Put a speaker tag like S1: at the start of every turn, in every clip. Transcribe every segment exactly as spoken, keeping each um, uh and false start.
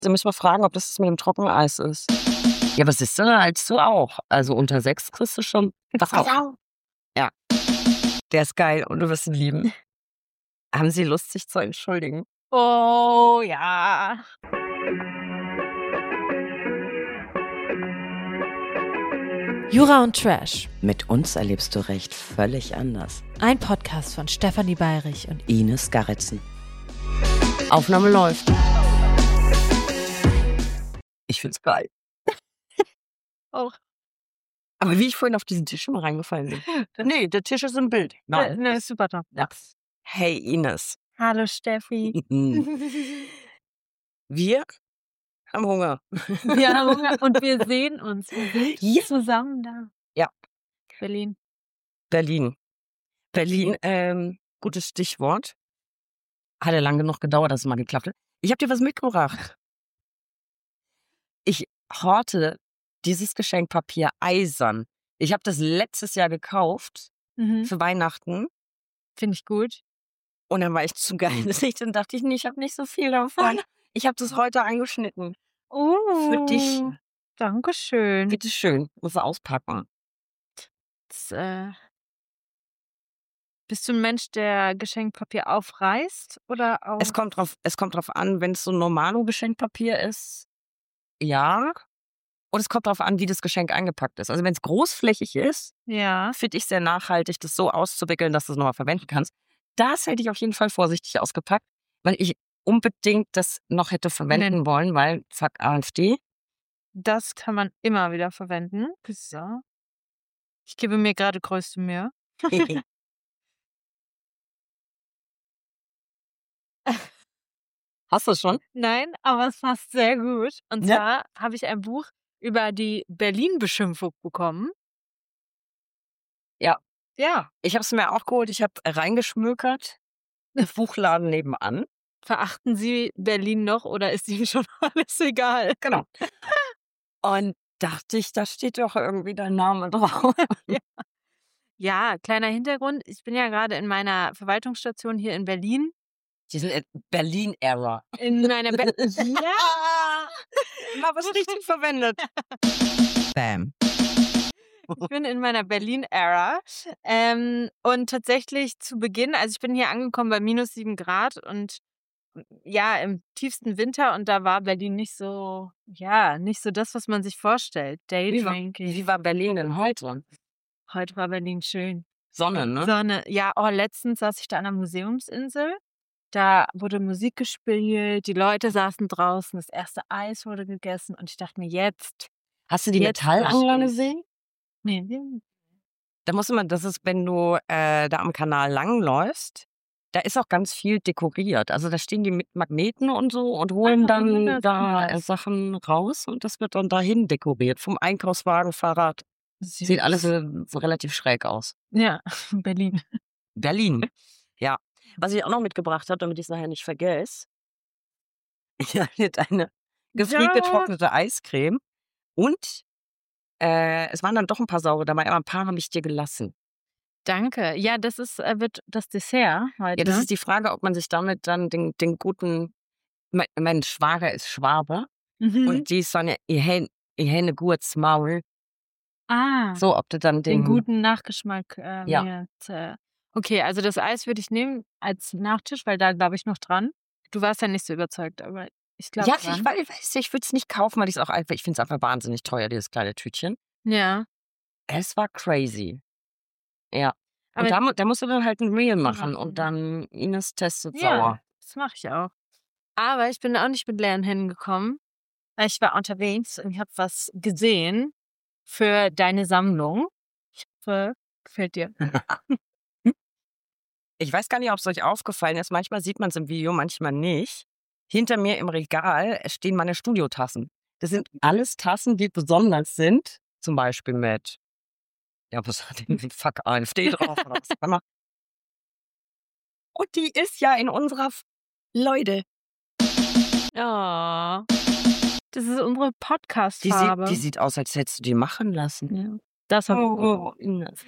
S1: Sie müssen mal fragen, ob das das mit dem Trockeneis ist. Ja, aber siehste, als du auch. Also unter sechs kriegst du schon was auf. Ja. Der ist geil und du wirst ihn lieben. Haben Sie Lust, sich zu entschuldigen?
S2: Oh, ja.
S3: Jura und Trash.
S4: Mit uns erlebst du Recht völlig anders.
S3: Ein Podcast von Stefanie Bayrich und
S4: Ines Garritzen.
S1: Aufnahme läuft. Ich find's geil.
S2: Auch.
S1: Aber wie ich vorhin auf diesen Tisch immer reingefallen bin. Nee, der Tisch ist im Bild.
S2: Nein. Ne, ist super top.
S1: Ja. Hey Ines.
S2: Hallo Steffi.
S1: Wir haben Hunger.
S2: Wir haben Hunger und wir sehen uns. Wir sind
S1: Ja.
S2: zusammen da.
S1: Ja.
S2: Berlin.
S1: Berlin. Berlin, ähm, gutes Stichwort. Hat ja lange genug gedauert, dass es mal geklappt hat. Ich habe dir was mitgebracht. Ich horte dieses Geschenkpapier eisern. Ich habe das letztes Jahr gekauft
S2: Mhm.
S1: für Weihnachten
S2: Finde ich gut.
S1: und dann war ich zu geil. Dann dachte ich, nee, ich habe nicht so viel davon. Ich habe das heute eingeschnitten.
S2: Oh.
S1: Für dich.
S2: Dankeschön.
S1: Bitte schön. Muss er auspacken.
S2: Das, äh, bist du ein Mensch, der Geschenkpapier aufreißt oder auch?
S1: Es kommt drauf, es kommt drauf an, wenn es so normalo Geschenkpapier ist, ja. Und es kommt drauf an, wie das Geschenk eingepackt ist. Also wenn es großflächig ist,
S2: Ja.
S1: finde ich sehr nachhaltig, das so auszuwickeln, dass du es nochmal verwenden kannst. Das hätte ich auf jeden Fall vorsichtig ausgepackt, weil ich unbedingt das noch hätte verwenden
S2: Nein.
S1: wollen, weil fuck AfD.
S2: Das kann man immer wieder verwenden. So. Ich gebe mir gerade größte Mühe.
S1: Hast du es schon?
S2: Nein, aber es passt sehr gut. Und
S1: Ja.
S2: zwar habe ich ein Buch über die Berlin-Beschimpfung bekommen.
S1: Ja.
S2: Ja.
S1: Ich habe es mir auch geholt, ich habe reingeschmökert. Buchladen nebenan.
S2: Verachten Sie Berlin noch oder ist Ihnen schon alles egal?
S1: Genau. Und dachte ich, da steht doch irgendwie dein Name drauf.
S2: Ja. Ja, kleiner Hintergrund. Ich bin ja gerade in meiner Verwaltungsstation hier in Berlin.
S1: Die sind in Berlin-Era.
S2: In meiner Be Ja.
S1: Mal was richtig verwendet. Bam.
S2: Ich bin in meiner Berlin-Era. Ähm, und tatsächlich zu Beginn, also ich bin hier angekommen bei minus sieben Grad und ja, im tiefsten Winter und da war Berlin nicht so, ja, nicht so das, was man sich vorstellt.
S1: Wie war,
S2: Daydrinking.
S1: wie war Berlin denn heute?
S2: Heute war Berlin schön.
S1: Sonne, ne?
S2: Sonne. Ja, oh, letztens saß ich da an der Museumsinsel. Da wurde Musik gespielt, die Leute saßen draußen, das erste Eis wurde gegessen und ich dachte mir, jetzt.
S1: Hast du die
S2: Jetzt
S1: Metallangler
S2: verstehe ich.
S1: gesehen?
S2: Nee, nee.
S1: Da muss man, das ist, wenn du äh, da am Kanal langläufst, da ist auch ganz viel dekoriert. Also da stehen die mit Magneten und so und holen
S2: Ah,
S1: dann
S2: das
S1: da
S2: ist
S1: äh,
S2: nice.
S1: Sachen raus und das wird dann dahin dekoriert. Vom Einkaufswagen, Fahrrad. Sieht alles
S2: Süß.
S1: äh, so relativ schräg aus.
S2: Ja, Berlin.
S1: Berlin. Ja. Was ich auch noch mitgebracht habe, damit ich es nachher nicht vergesse, ich habe jetzt eine gefriergetrocknete Eiscreme und äh, es waren dann doch ein paar saure dabei, aber ein paar habe ich dir gelassen.
S2: Danke. Ja, das ist, äh, wird das Dessert heute.
S1: Ja, das ist die Frage, ob man sich damit dann den, den guten, mein, mein Schwager ist Schwabe
S2: Mhm.
S1: und die ist dann, ich hätte ein gutes Maul.
S2: Ah,
S1: So, ob du dann
S2: den
S1: den,
S2: guten Nachgeschmack äh,
S1: Ja.
S2: mir zu- Okay, also das Eis würde ich nehmen als Nachtisch, weil da glaube ich noch dran. Du warst ja nicht so überzeugt, aber ich glaube
S1: ja,
S2: dran.
S1: ich weiß, ich weiß, ich würde es nicht kaufen, weil ich es auch einfach, ich finde es einfach wahnsinnig teuer, dieses kleine Tütchen.
S2: Ja,
S1: Es war crazy. Ja.
S2: aber
S1: Und da, mu- da musst du dann halt ein Reel machen
S2: machen.
S1: und dann Ines testet
S2: ja,
S1: sauer.
S2: das mache ich auch. Aber ich bin auch nicht mit leeren Händen gekommen. Ich war unterwegs und ich habe was gesehen für deine Sammlung. Ich hoffe, gefällt dir.
S1: Ich weiß gar nicht, ob es euch aufgefallen ist. Manchmal sieht man es im Video, manchmal nicht. Hinter mir im Regal stehen meine Studiotassen. Das sind alles Tassen, die besonders sind. Zum Beispiel mit, ja, was hat denn Fuck AfD drauf oder was auch immer. Und die ist ja in unserer F Leute.
S2: Oh, das ist unsere
S1: Die sieht,
S2: Podcast-Farbe.
S1: die sieht aus, als hättest du die machen lassen.
S2: Ja. Das hab
S1: Oh, Ines.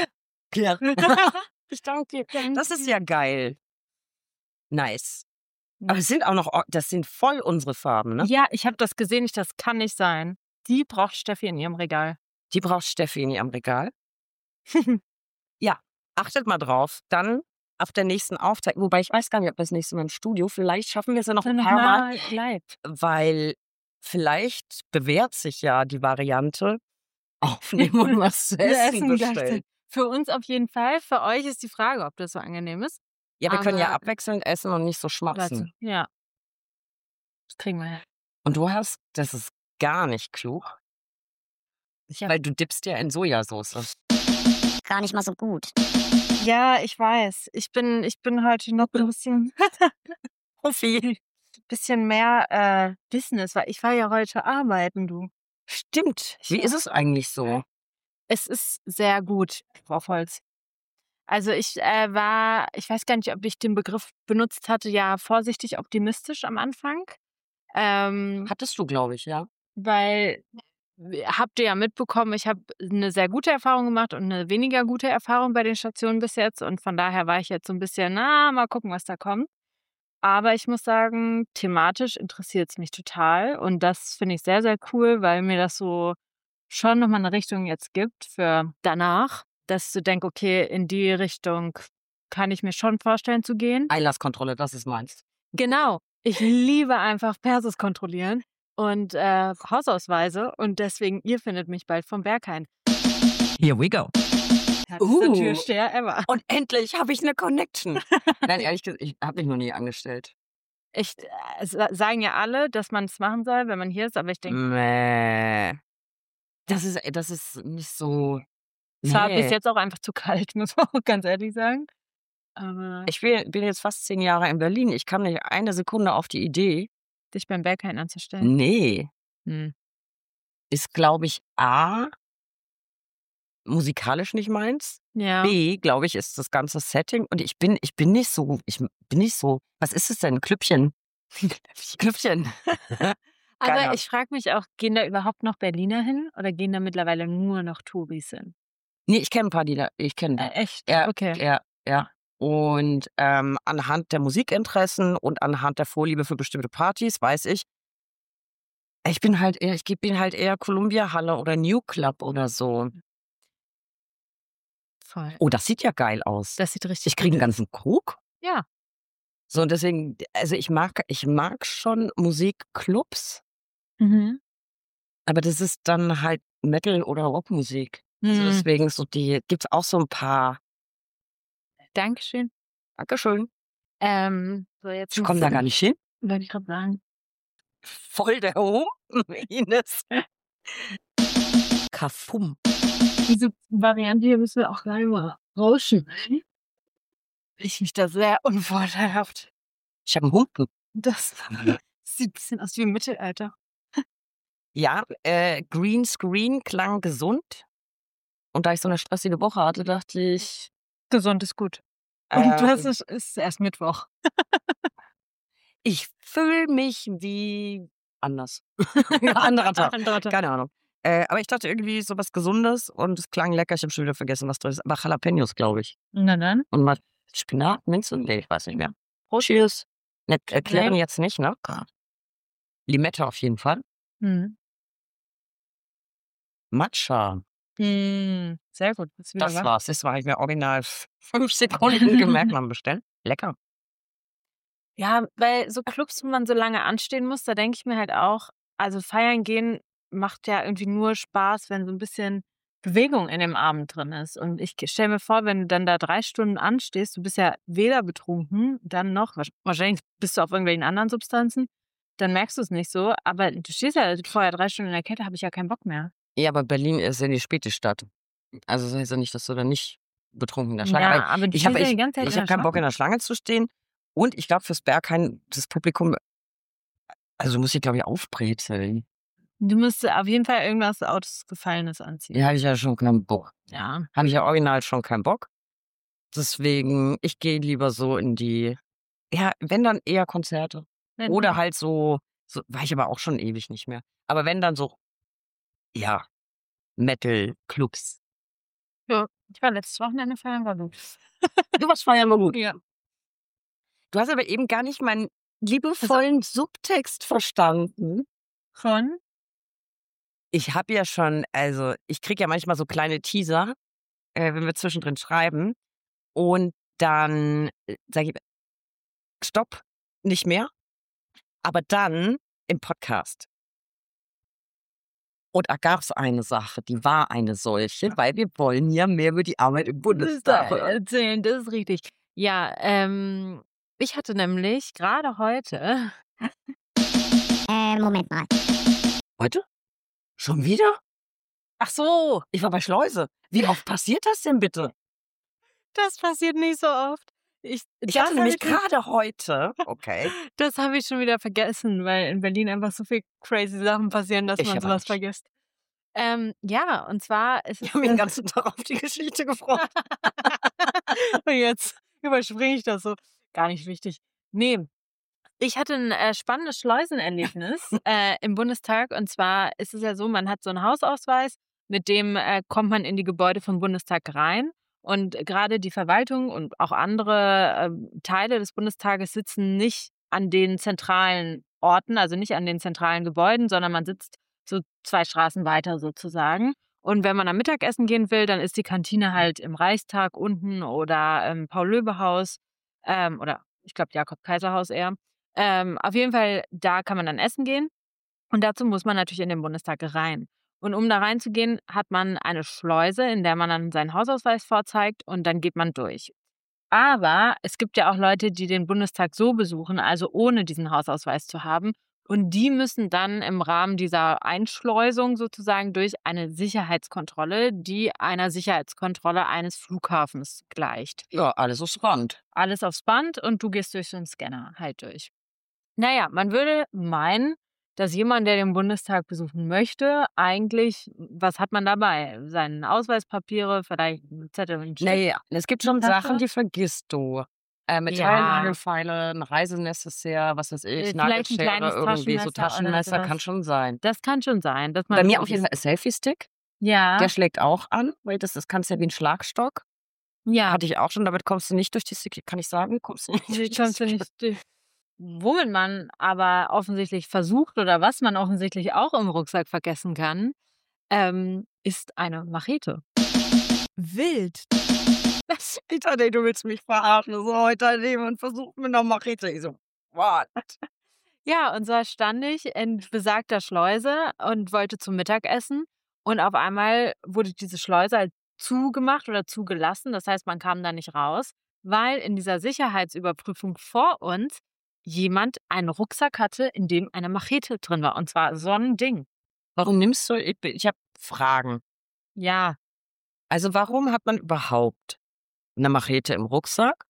S1: Ja. Ich danke dir.
S2: Danke
S1: Das ist
S2: dir.
S1: ja geil. Nice. Aber es sind auch noch, or- das sind voll unsere Farben, ne?
S2: Ja, ich habe das gesehen, ich, das kann nicht sein. Die braucht Steffi in ihrem Regal.
S1: Die braucht Steffi in ihrem Regal. Ja, achtet mal drauf. Dann auf der nächsten Aufzeichnung, wobei ich weiß gar nicht, ob wir das nächste Mal im Studio, vielleicht schaffen wir es ja noch ein paar Mal,
S2: live.
S1: weil vielleicht bewährt sich ja die Variante, aufnehmen und was zu
S2: Wir
S1: essen
S2: essen
S1: bestellen.
S2: gleichzeitig. Für uns auf jeden Fall. Für euch ist die Frage, ob das so angenehm ist.
S1: Ja, wir können ja
S2: Aber-
S1: abwechselnd essen und nicht so
S2: Warte,
S1: schmatzen.
S2: ja. Das kriegen wir hin.
S1: Und du hast, das ist gar nicht klug,
S2: Ich hab-
S1: weil du dippst ja in Sojasauce.
S5: Gar nicht mal so gut.
S2: Ja, ich weiß. Ich bin, ich bin heute noch ein bisschen,
S1: Profi.
S2: bisschen mehr äh, Business, weil ich war ja heute arbeiten, du.
S1: Stimmt. Wie ist es eigentlich so?
S2: Es ist sehr gut, Frau Volz. Also ich äh, war, ich weiß gar nicht, ob ich den Begriff benutzt hatte, ja, vorsichtig optimistisch am Anfang. Ähm,
S1: Hattest du, glaube ich, ja.
S2: weil habt ihr ja mitbekommen, ich habe eine sehr gute Erfahrung gemacht und eine weniger gute Erfahrung bei den Stationen bis jetzt. Und von daher war ich jetzt so ein bisschen, na, mal gucken, was da kommt. Aber ich muss sagen, thematisch interessiert es mich total. Und das finde ich sehr, sehr cool, weil mir das so schon nochmal eine Richtung jetzt gibt für danach, dass du denkst, okay, in die Richtung kann ich mir schon vorstellen zu gehen.
S1: Einlasskontrolle, das ist meins.
S2: Genau. Ich liebe einfach Persos kontrollieren und äh, Hausausweise. Und deswegen, ihr findet mich bald vom Berghain.
S1: Here we go.
S2: Härtester
S1: Uh.
S2: Türsteher ever.
S1: Und endlich habe ich eine Connection. Nein, ehrlich gesagt, ich habe mich noch nie angestellt.
S2: Ich, äh, es sagen ja alle, dass man es machen soll, wenn man hier ist, aber ich denke,
S1: Mäh. Das ist, das ist nicht so.
S2: es war bis
S1: Nee.
S2: jetzt auch einfach zu kalt, muss man auch ganz ehrlich sagen. Aber
S1: Ich bin, bin jetzt fast zehn Jahre in Berlin. Ich kam nicht eine Sekunde auf die Idee.
S2: dich beim Berghain anzustellen.
S1: Nee.
S2: Hm.
S1: Ist, glaube ich, A, musikalisch nicht meins.
S2: Ja.
S1: B, glaube ich, ist das ganze Setting. Und ich bin, ich bin nicht so, ich bin nicht so, was ist es denn? Klüppchen. Klüppchen. Keine
S2: Aber
S1: Ahnung.
S2: ich frage mich auch, gehen da überhaupt noch Berliner hin oder gehen da mittlerweile nur noch Touris hin?
S1: Nee, ich kenne ein paar, die da, ich kenne
S2: Äh, echt?
S1: Ja,
S2: Okay.
S1: ja, ja. Und ähm, anhand der Musikinteressen und anhand der Vorliebe für bestimmte Partys weiß ich, ich bin halt eher, ich bin halt eher Columbia Halle oder New Club oder so.
S2: Voll.
S1: Oh, das sieht ja geil aus.
S2: Das sieht richtig
S1: Ich kriege einen
S2: gut aus.
S1: ganzen Krug.
S2: Ja.
S1: So, und deswegen, also ich mag, ich mag schon Musikclubs,
S2: Mhm.
S1: aber das ist dann halt Metal- oder Rockmusik. Also
S2: Mhm.
S1: deswegen so die, gibt's auch so ein paar.
S2: Dankeschön.
S1: Dankeschön.
S2: Ähm, so jetzt
S1: Ich komme da gar nicht hin.
S2: Wollte ich gerade sagen.
S1: Voll der Humpen, Ines. Kafum.
S2: Diese Variante hier müssen wir auch gleich mal rausschneiden. Ich mich da sehr unvorteilhaft.
S1: Ich habe einen Humpen.
S2: Das sieht ein bisschen aus wie im Mittelalter.
S1: Ja, äh, Greenscreen klang gesund. Und da ich so eine stressige Woche hatte, dachte ich.
S2: Gesund ist gut. Und
S1: ähm,
S2: das ist, ist erst Mittwoch.
S1: Ich fühle mich wie anders. Anderer Tag.
S2: Anderer Tag.
S1: Keine Ahnung. Äh, aber ich dachte irgendwie so was Gesundes und es klang lecker. Ich habe schon wieder vergessen, was drin ist. Aber Jalapenos, glaube ich.
S2: Na dann.
S1: Und mal Spinat, Minze? Nee, ich weiß nicht mehr. Cheers. Ne, erklären
S2: Nee.
S1: jetzt nicht, ne? Limette auf jeden Fall.
S2: Hm.
S1: Matcha.
S2: Hm. Sehr gut. Ist wieder
S1: Das
S2: wach.
S1: war's. Das war ich mir original f- fünf Sekunden gemerkt beim Bestellen. Lecker.
S2: Ja, weil so Clubs, wo man so lange anstehen muss, da denke ich mir halt auch, also feiern gehen macht ja irgendwie nur Spaß, wenn so ein bisschen Bewegung in dem Abend drin ist. Und ich stelle mir vor, wenn du dann da drei Stunden anstehst, du bist ja weder betrunken, dann noch, wahrsch- wahrscheinlich bist du auf irgendwelchen anderen Substanzen, dann merkst du es nicht so, aber du stehst ja vorher drei Stunden in der Kette, habe ich ja keinen Bock mehr.
S1: Ja, aber Berlin ist ja die späte Stadt. Also das heißt ja nicht, dass du da nicht betrunken in der Schlange.
S2: Ja,
S1: Aber
S2: aber du
S1: ich habe
S2: stehst ja
S1: ich,
S2: die ganze Zeit
S1: ich
S2: in
S1: hab
S2: der
S1: keinen Bock, in
S2: Schlange.
S1: der Schlange zu stehen. Und ich glaube, fürs Berghain, das Publikum, also du musst dich, glaube ich, aufbrezeln.
S2: Du musst auf jeden Fall irgendwas Ausgefallenes anziehen.
S1: Ja, habe ich ja schon keinen Bock.
S2: Ja.
S1: Habe ich ja original schon keinen Bock. Deswegen, ich gehe lieber so in die, ja, wenn dann eher Konzerte.
S2: Wenn-
S1: Oder halt so, so, war ich aber auch schon ewig nicht mehr. Aber wenn dann so, ja, Metal-Clubs.
S2: Ja, ich war letztes Wochenende feiern, war gut.
S1: Du warst feiern war gut.
S2: Ja.
S1: Du hast aber eben gar nicht mein liebevollen Subtext verstanden.
S2: Von?
S1: Ich habe ja schon, also ich kriege ja manchmal so kleine Teaser, äh, wenn wir zwischendrin schreiben. Und dann sage ich, stopp, nicht mehr. Aber dann im Podcast. Und da gab es eine Sache, die war eine solche, weil wir wollen ja mehr über die Arbeit im Bundestag hören.
S2: Erzählen, das ist richtig. Ja, ähm, ich hatte nämlich gerade heute.
S5: Äh, Moment mal.
S1: Heute? Schon wieder?
S2: Ach so,
S1: Ich war bei Schleuse. Wie oft passiert das denn bitte?
S2: das passiert nicht so oft. Ich,
S1: Ich
S2: das
S1: hatte
S2: hab
S1: nämlich
S2: ich schon-
S1: gerade heute. Okay.
S2: Das habe ich schon wieder vergessen, weil in Berlin einfach so viel crazy Sachen passieren, dass
S1: Ich
S2: man
S1: aber
S2: sowas
S1: nicht.
S2: vergisst. Ähm, ja, und zwar ist
S1: Ich
S2: es.
S1: habe mich den ganzen Tag auf die Geschichte gefreut.
S2: Und jetzt überspringe ich das so. Gar nicht wichtig. Nee, ich hatte ein äh, spannendes Schleusenerlebnis äh, im Bundestag. Und zwar ist es ja so, man hat so einen Hausausweis, mit dem äh, kommt man in die Gebäude vom Bundestag rein. Und gerade die Verwaltung und auch andere äh, Teile des Bundestages sitzen nicht an den zentralen Orten, also nicht an den zentralen Gebäuden, sondern man sitzt so zwei Straßen weiter sozusagen. Und wenn man am Mittagessen gehen will, dann ist die Kantine halt im Reichstag unten oder im Paul-Löbe-Haus ähm, oder ich glaube Jakob-Kaiser-Haus eher. Ähm, auf jeden Fall, da kann man dann essen gehen. Und dazu muss man natürlich in den Bundestag rein. Und um da reinzugehen, hat man eine Schleuse, in der man dann seinen Hausausweis vorzeigt und dann geht man durch. Aber es gibt ja auch Leute, die den Bundestag so besuchen, also ohne diesen Hausausweis zu haben. Und die müssen dann im Rahmen dieser Einschleusung sozusagen durch eine Sicherheitskontrolle, die einer Sicherheitskontrolle eines Flughafens gleicht.
S1: Ja, alles so spannend.
S2: Alles aufs Band und du gehst durch so einen Scanner halt durch. Naja, man würde meinen, dass jemand, der den Bundestag besuchen möchte, eigentlich, was hat man dabei? Seine Ausweispapiere, vielleicht einen Zettel und einen Stift?
S1: Naja, es gibt schon
S2: Tasche?
S1: Sachen, die vergisst du. Äh, Metallnagelfeile, ein Reisenecessaire, was weiß
S2: Äh,
S1: ich,
S2: vielleicht ein
S1: Nagelschere,
S2: kleines
S1: irgendwie so
S2: Taschenmesser oder
S1: Taschenmesser,
S2: sowas.
S1: kann schon sein.
S2: Das kann schon sein. Dass man
S1: Bei mir
S2: so-
S1: auf jeden Fall ein Selfie-Stick.
S2: Ja,
S1: Der schlägt auch an, weil das, das kannst ja wie ein Schlagstock.
S2: ja.
S1: Hatte ich auch schon, damit kommst du nicht durch die Security, kann ich sagen, kommst du nicht
S2: Nee,
S1: durch die
S2: kommst du nicht durch. Womit man aber offensichtlich versucht oder was man offensichtlich auch im Rucksack vergessen kann, ähm, ist eine Machete.
S3: Wild.
S1: Peter, nee, du willst mich verarschen. So, heute hat jemand versucht mit einer Machete. Ich so, what?
S2: Ja, und zwar stand ich in besagter Schleuse und wollte zum Mittagessen. Und auf einmal wurde diese Schleuse halt zugemacht oder zugelassen. Das heißt, man kam da nicht raus, weil in dieser Sicherheitsüberprüfung vor uns jemand einen Rucksack hatte, in dem eine Machete drin war. Und zwar so ein Ding.
S1: Warum nimmst du, ich, ich habe Fragen.
S2: Ja,
S1: Also warum hat man überhaupt eine Machete im Rucksack?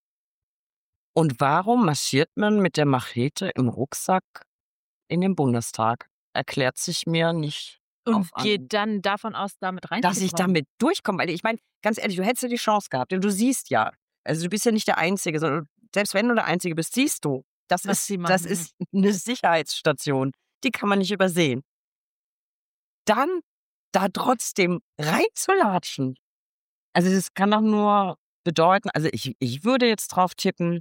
S1: Und warum marschiert man mit der Machete im Rucksack in den Bundestag? Erklärt sich mir nicht.
S2: und
S1: auf Anhieb.
S2: geht dann davon aus, damit rein.
S1: Dass ich damit durchkomme. Weil ich meine, ganz ehrlich, du hättest ja die Chance gehabt. Denn du siehst ja, also du bist ja nicht der Einzige, sondern selbst wenn du der Einzige bist, siehst du, das,
S2: Was
S1: ist,
S2: sie
S1: das
S2: machen.
S1: ist eine Sicherheitsstation. Die kann man nicht übersehen. Dann da trotzdem reinzulatschen. Also das kann doch nur bedeuten, also ich, ich würde jetzt drauf tippen,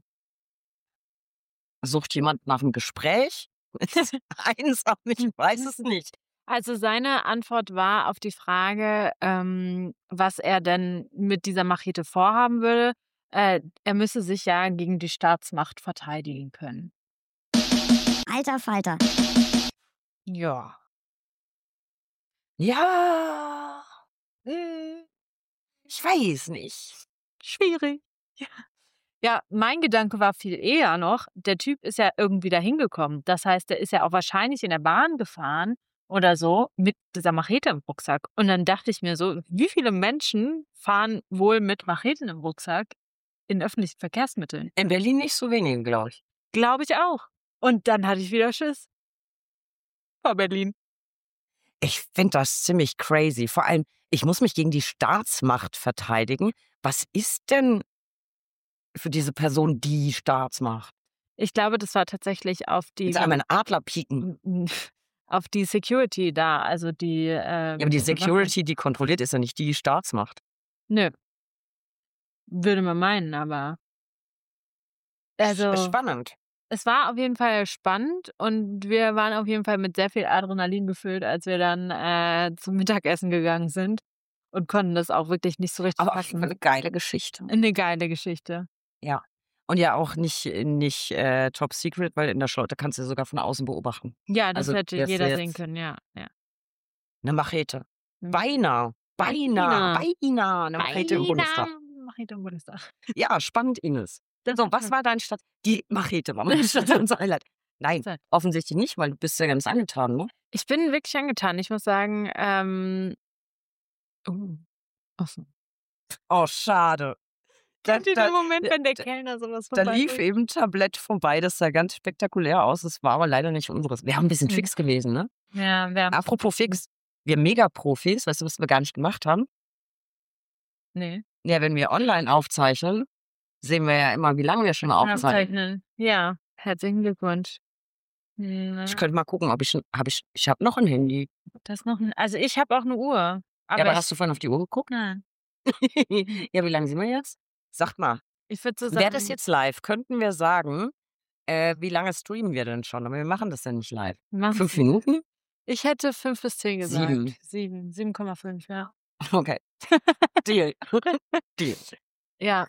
S1: sucht jemand nach einem Gespräch? Eins, aber ich weiß es nicht.
S2: Also seine Antwort war auf die Frage, ähm, was er denn mit dieser Machete vorhaben würde. Äh, er müsse sich ja gegen die Staatsmacht verteidigen können.
S5: Alter Falter.
S2: Ja.
S1: Ja, hm, ich weiß nicht.
S2: Schwierig. Ja. Ja, mein Gedanke war viel eher noch, der Typ ist ja irgendwie da hingekommen. Das heißt, der ist ja auch wahrscheinlich in der Bahn gefahren oder so mit dieser Machete im Rucksack. Und dann dachte ich mir so, wie viele Menschen fahren wohl mit Macheten im Rucksack in öffentlichen Verkehrsmitteln?
S1: In Berlin nicht so wenige, glaube ich.
S2: Glaube ich auch. Und dann hatte ich wieder Schiss. Vor Berlin.
S1: Ich finde das ziemlich crazy. Vor allem, ich muss mich gegen die Staatsmacht verteidigen. Was ist denn für diese Person die Staatsmacht?
S2: Ich glaube, das war tatsächlich auf die
S1: Jetzt einmal einen Adler pieken.
S2: auf die Security da, also die. Äh,
S1: Ja, aber die Security, die kontrolliert, ist ja nicht die Staatsmacht.
S2: Nö. Würde man meinen, aber. Also.
S1: Spannend.
S2: es war auf jeden Fall spannend und wir waren auf jeden Fall mit sehr viel Adrenalin gefüllt, als wir dann äh, zum Mittagessen gegangen sind und konnten das auch wirklich nicht so richtig
S1: Aber auf jeden Fall
S2: fassen.
S1: eine geile Geschichte.
S2: Eine geile Geschichte.
S1: Ja. Und ja auch nicht, nicht äh, Top Secret, weil in der Schlotte kannst du ja sogar von außen beobachten.
S2: Ja, das
S1: Also
S2: hätte
S1: wärst du
S2: jeder sehen
S1: jetzt
S2: können, ja. ja.
S1: eine Machete.
S2: Mhm.
S1: Beinahe. Beinahe.
S2: Beinahe.
S1: Beinahe eine Machete im Bundestag.
S2: Beinahe Machete im Bundestag.
S1: Ja, spannend, Ines.
S2: Das
S1: So,
S2: ist
S1: was
S2: schön.
S1: war dein Stadt? Die Machete war meine Stadt unser Highlight. Nein,
S2: So.
S1: offensichtlich nicht, weil du bist ja ganz angetan, ne?
S2: Ich bin wirklich angetan. Ich muss sagen, ähm, oh, achso.
S1: Oh, schade. Da,
S2: Kennt ihr
S1: da,
S2: den Moment, wenn der
S1: da,
S2: Kellner sowas
S1: da lief
S2: vorbeibringt?
S1: eben ein Tablett vorbei, das sah ganz spektakulär aus. Das war aber leider nicht unseres. Wir haben ein bisschen
S2: Mhm.
S1: fix gewesen, ne?
S2: Ja, wir haben
S1: Apropos fix, wir Mega-Profis, weißt du, was wir gar nicht gemacht haben?
S2: Nee.
S1: Ja, wenn wir online aufzeichnen, sehen wir ja immer, wie lange wir schon aufzeichnen.
S2: Aufzeichnen. Ja, herzlichen Glückwunsch. Na,
S1: Ich könnte mal gucken, ob ich schon, habe ich, ich habe noch ein Handy.
S2: das ist noch ein, also ich habe auch eine Uhr.
S1: Ja,
S2: Aber,
S1: aber
S2: ich,
S1: hast du vorhin auf die Uhr geguckt?
S2: nein.
S1: Ja, wie lange sind wir jetzt? Sag mal,
S2: Ich würde so sagen,
S1: wäre das jetzt live, könnten wir sagen, äh, wie lange streamen wir denn schon? Aber wir machen das ja nicht live.
S2: machen
S1: Fünf
S2: Sie.
S1: Minuten?
S2: Ich hätte fünf bis zehn gesagt.
S1: Sieben.
S2: Sieben. sieben Komma fünf, ja.
S1: Okay. Deal. Deal.
S2: Ja.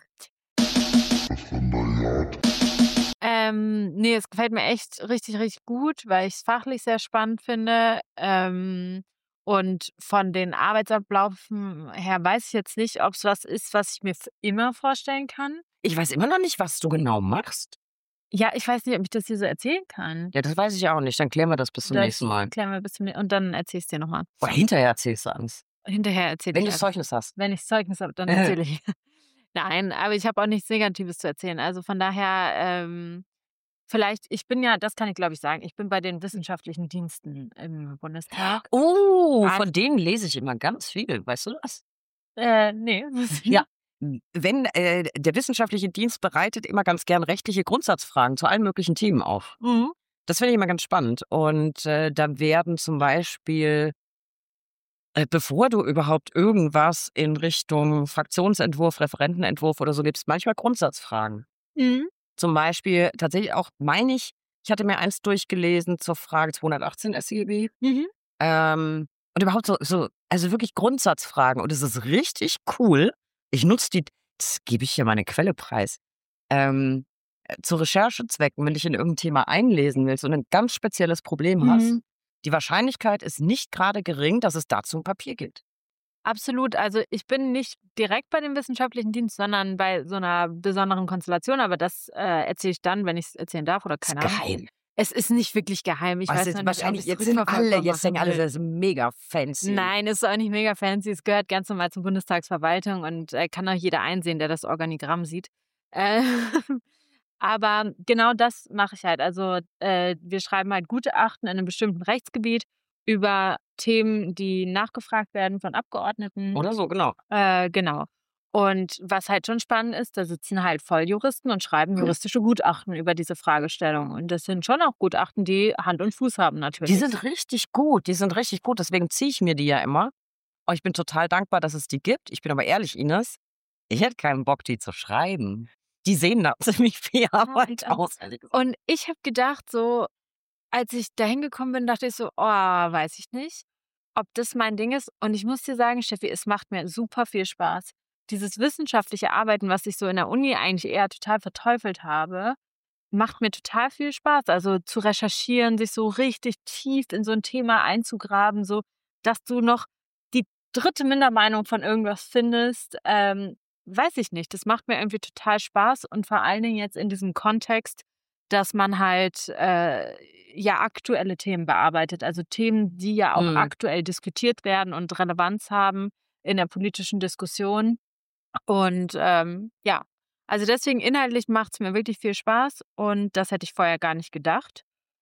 S2: Ähm, nee, es gefällt mir echt richtig, richtig gut, weil ich es fachlich sehr spannend finde. Ähm, und von den Arbeitsabläufen her weiß ich jetzt nicht, ob es was ist, was ich mir für immer vorstellen kann.
S1: Ich weiß immer noch nicht, was du genau machst.
S2: Ja, ich weiß nicht, ob ich das hier so erzählen kann.
S1: Ja, das weiß ich auch nicht. Dann klären wir das bis zum
S2: Das
S1: nächsten Mal.
S2: klären wir bis zum nä- und dann erzähl ich es dir nochmal.
S1: Oder hinterher erzählst du alles.
S2: Hinterher erzähle
S1: Wenn
S2: ich
S1: du
S2: einfach.
S1: Zeugnis hast.
S2: Wenn ich Zeugnis habe, dann
S1: Äh.
S2: erzähle ich. Nein, aber ich habe auch nichts Negatives zu erzählen. Also von daher, ähm, vielleicht, ich bin ja, das kann ich glaube ich sagen, ich bin bei den wissenschaftlichen Diensten im Bundestag.
S1: Oh,
S2: Also-
S1: von denen lese ich immer ganz viel. Weißt du das?
S2: Äh, nee.
S1: Ja. Wenn äh, der wissenschaftliche Dienst bereitet immer ganz gern rechtliche Grundsatzfragen zu allen möglichen Themen auf.
S2: Mhm.
S1: Das finde ich immer ganz spannend. Und äh, da werden zum Beispiel, äh, bevor du überhaupt irgendwas in Richtung Fraktionsentwurf, Referentenentwurf oder so gibst, manchmal Grundsatzfragen.
S2: Mhm.
S1: Zum Beispiel tatsächlich auch, meine ich, ich hatte mir eins durchgelesen zur Frage zweihundertachtzehn S G B.
S2: Mhm.
S1: Ähm, und überhaupt so, so, also wirklich Grundsatzfragen. Und es ist richtig cool. Ich nutze die, das gebe ich hier meine Quelle preis, ähm, äh, zu Recherchezwecken, wenn dich in irgendein Thema einlesen willst und ein ganz spezielles Problem hast.
S2: Mhm.
S1: Die Wahrscheinlichkeit ist nicht gerade gering, dass es dazu ein Papier gibt.
S2: Absolut. Also ich bin nicht direkt bei dem wissenschaftlichen Dienst, sondern bei so einer besonderen Konstellation. Aber das äh, erzähle ich dann, wenn ich es erzählen darf oder
S1: Das ist
S2: keine Ahnung.
S1: geheim.
S2: Es ist nicht wirklich geheim. Ich
S1: Was
S2: weiß
S1: jetzt
S2: noch nicht,
S1: wahrscheinlich,
S2: ob ich's
S1: jetzt sind alle,
S2: rückverfolgbar
S1: jetzt denken
S2: machen
S1: alle,
S2: will.
S1: das ist mega fancy.
S2: Nein, ist auch nicht mega fancy. Es gehört ganz normal zur Bundestagsverwaltung und äh, kann auch jeder einsehen, der das Organigramm sieht. Äh, aber genau das mache ich halt. Also äh, wir schreiben halt Gutachten in einem bestimmten Rechtsgebiet über Themen, die nachgefragt werden von Abgeordneten.
S1: Oder so, genau.
S2: Äh, genau. Und was halt schon spannend ist, da sitzen halt Volljuristen und schreiben juristische Gutachten über diese Fragestellung. Und das sind schon auch Gutachten, die Hand und Fuß haben natürlich.
S1: Die sind richtig gut, die sind richtig gut. Deswegen ziehe ich mir die ja immer. Und ich bin total dankbar, dass es die gibt. Ich bin aber ehrlich, Ines, ich hätte keinen Bock, die zu schreiben. Die sehen da ziemlich viel Arbeit
S2: Ja,
S1: aus. ehrlich gesagt.
S2: Und ich habe gedacht, so, als ich da hingekommen bin, dachte ich so, oh, weiß ich nicht, ob das mein Ding ist. Und ich muss dir sagen, Steffi, es macht mir super viel Spaß. Dieses wissenschaftliche Arbeiten, was ich so in der Uni eigentlich eher total verteufelt habe, macht mir total viel Spaß. Also zu recherchieren, sich so richtig tief in so ein Thema einzugraben, so, dass du noch die dritte Mindermeinung von irgendwas findest, ähm, weiß ich nicht. Das macht mir irgendwie total Spaß und vor allen Dingen jetzt in diesem Kontext, dass man halt äh, ja aktuelle Themen bearbeitet. Also Themen, die ja auch
S1: Mhm.
S2: aktuell diskutiert werden und Relevanz haben in der politischen Diskussion. Und ähm, ja, also deswegen inhaltlich macht es mir wirklich viel Spaß und das hätte ich vorher gar nicht gedacht.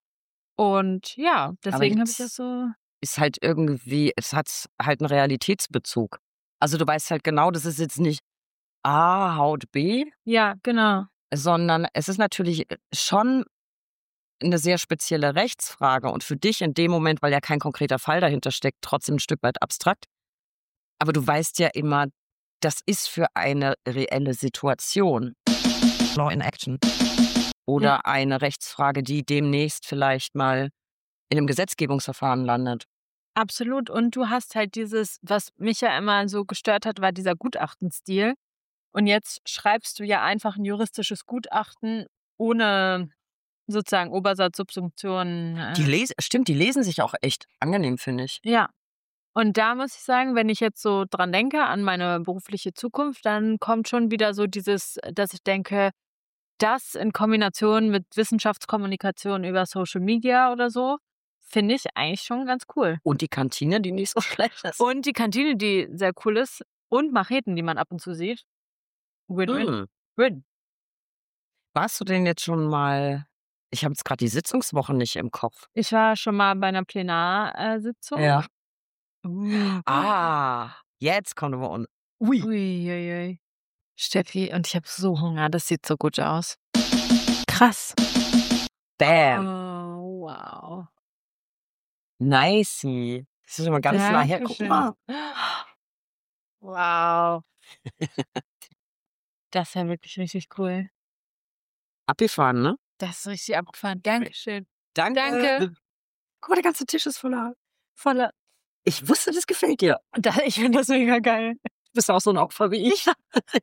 S2: Und ja, deswegen habe ich das
S1: jetzt
S2: so.
S1: ist halt irgendwie, es hat halt einen Realitätsbezug. Also du weißt halt genau, das ist jetzt nicht A haut B,
S2: Ja, genau.
S1: sondern es ist natürlich schon eine sehr spezielle Rechtsfrage und für dich in dem Moment, weil ja kein konkreter Fall dahinter steckt, trotzdem ein Stück weit abstrakt. Aber du weißt ja immer, das ist für eine reelle Situation. Law in Action. oder
S2: Ja.
S1: eine Rechtsfrage, die demnächst vielleicht mal in einem Gesetzgebungsverfahren landet.
S2: Absolut. Und du hast halt dieses, was mich ja immer so gestört hat, war dieser Gutachtenstil. Und jetzt schreibst du ja einfach ein juristisches Gutachten ohne sozusagen Obersatz, Subsumption.
S1: Die
S2: Äh,
S1: lesen, stimmt, die lesen sich auch echt angenehm, finde ich.
S2: ja. Und da muss ich sagen, wenn ich jetzt so dran denke an meine berufliche Zukunft, dann kommt schon wieder so dieses, dass ich denke, das in Kombination mit Wissenschaftskommunikation über Social Media oder so, finde ich eigentlich schon ganz cool.
S1: Und die Kantine, die nicht so schlecht ist.
S2: Und die Kantine, die sehr cool ist. Und Macheten, die man ab und zu sieht. Win-win.
S1: Hm.
S2: Win.
S1: Warst du denn jetzt schon mal, ich habe jetzt gerade die Sitzungswoche nicht im Kopf.
S2: Ich war schon mal bei einer Plenarsitzung.
S1: Ja.
S2: Uh.
S1: Ah, jetzt kommen wir un. Ui.
S2: Uiuiui. Steffi, und ich habe so Hunger, das sieht so gut aus. Krass.
S1: Bam.
S2: Oh, wow.
S1: Nicey. Das ist schon mal ganz nah her. Guck
S2: Dankeschön.
S1: mal.
S2: Wow. Das ist ja wirklich richtig cool.
S1: Abgefahren, ne?
S2: Das ist richtig abgefahren. Dankeschön.
S1: Danke.
S2: Danke.
S1: Guck mal, der ganze Tisch ist voller.
S2: Voller.
S1: Ich wusste, das gefällt dir.
S2: Da, ich finde das mega geil.
S1: Du bist auch so ein Opfer wie ich.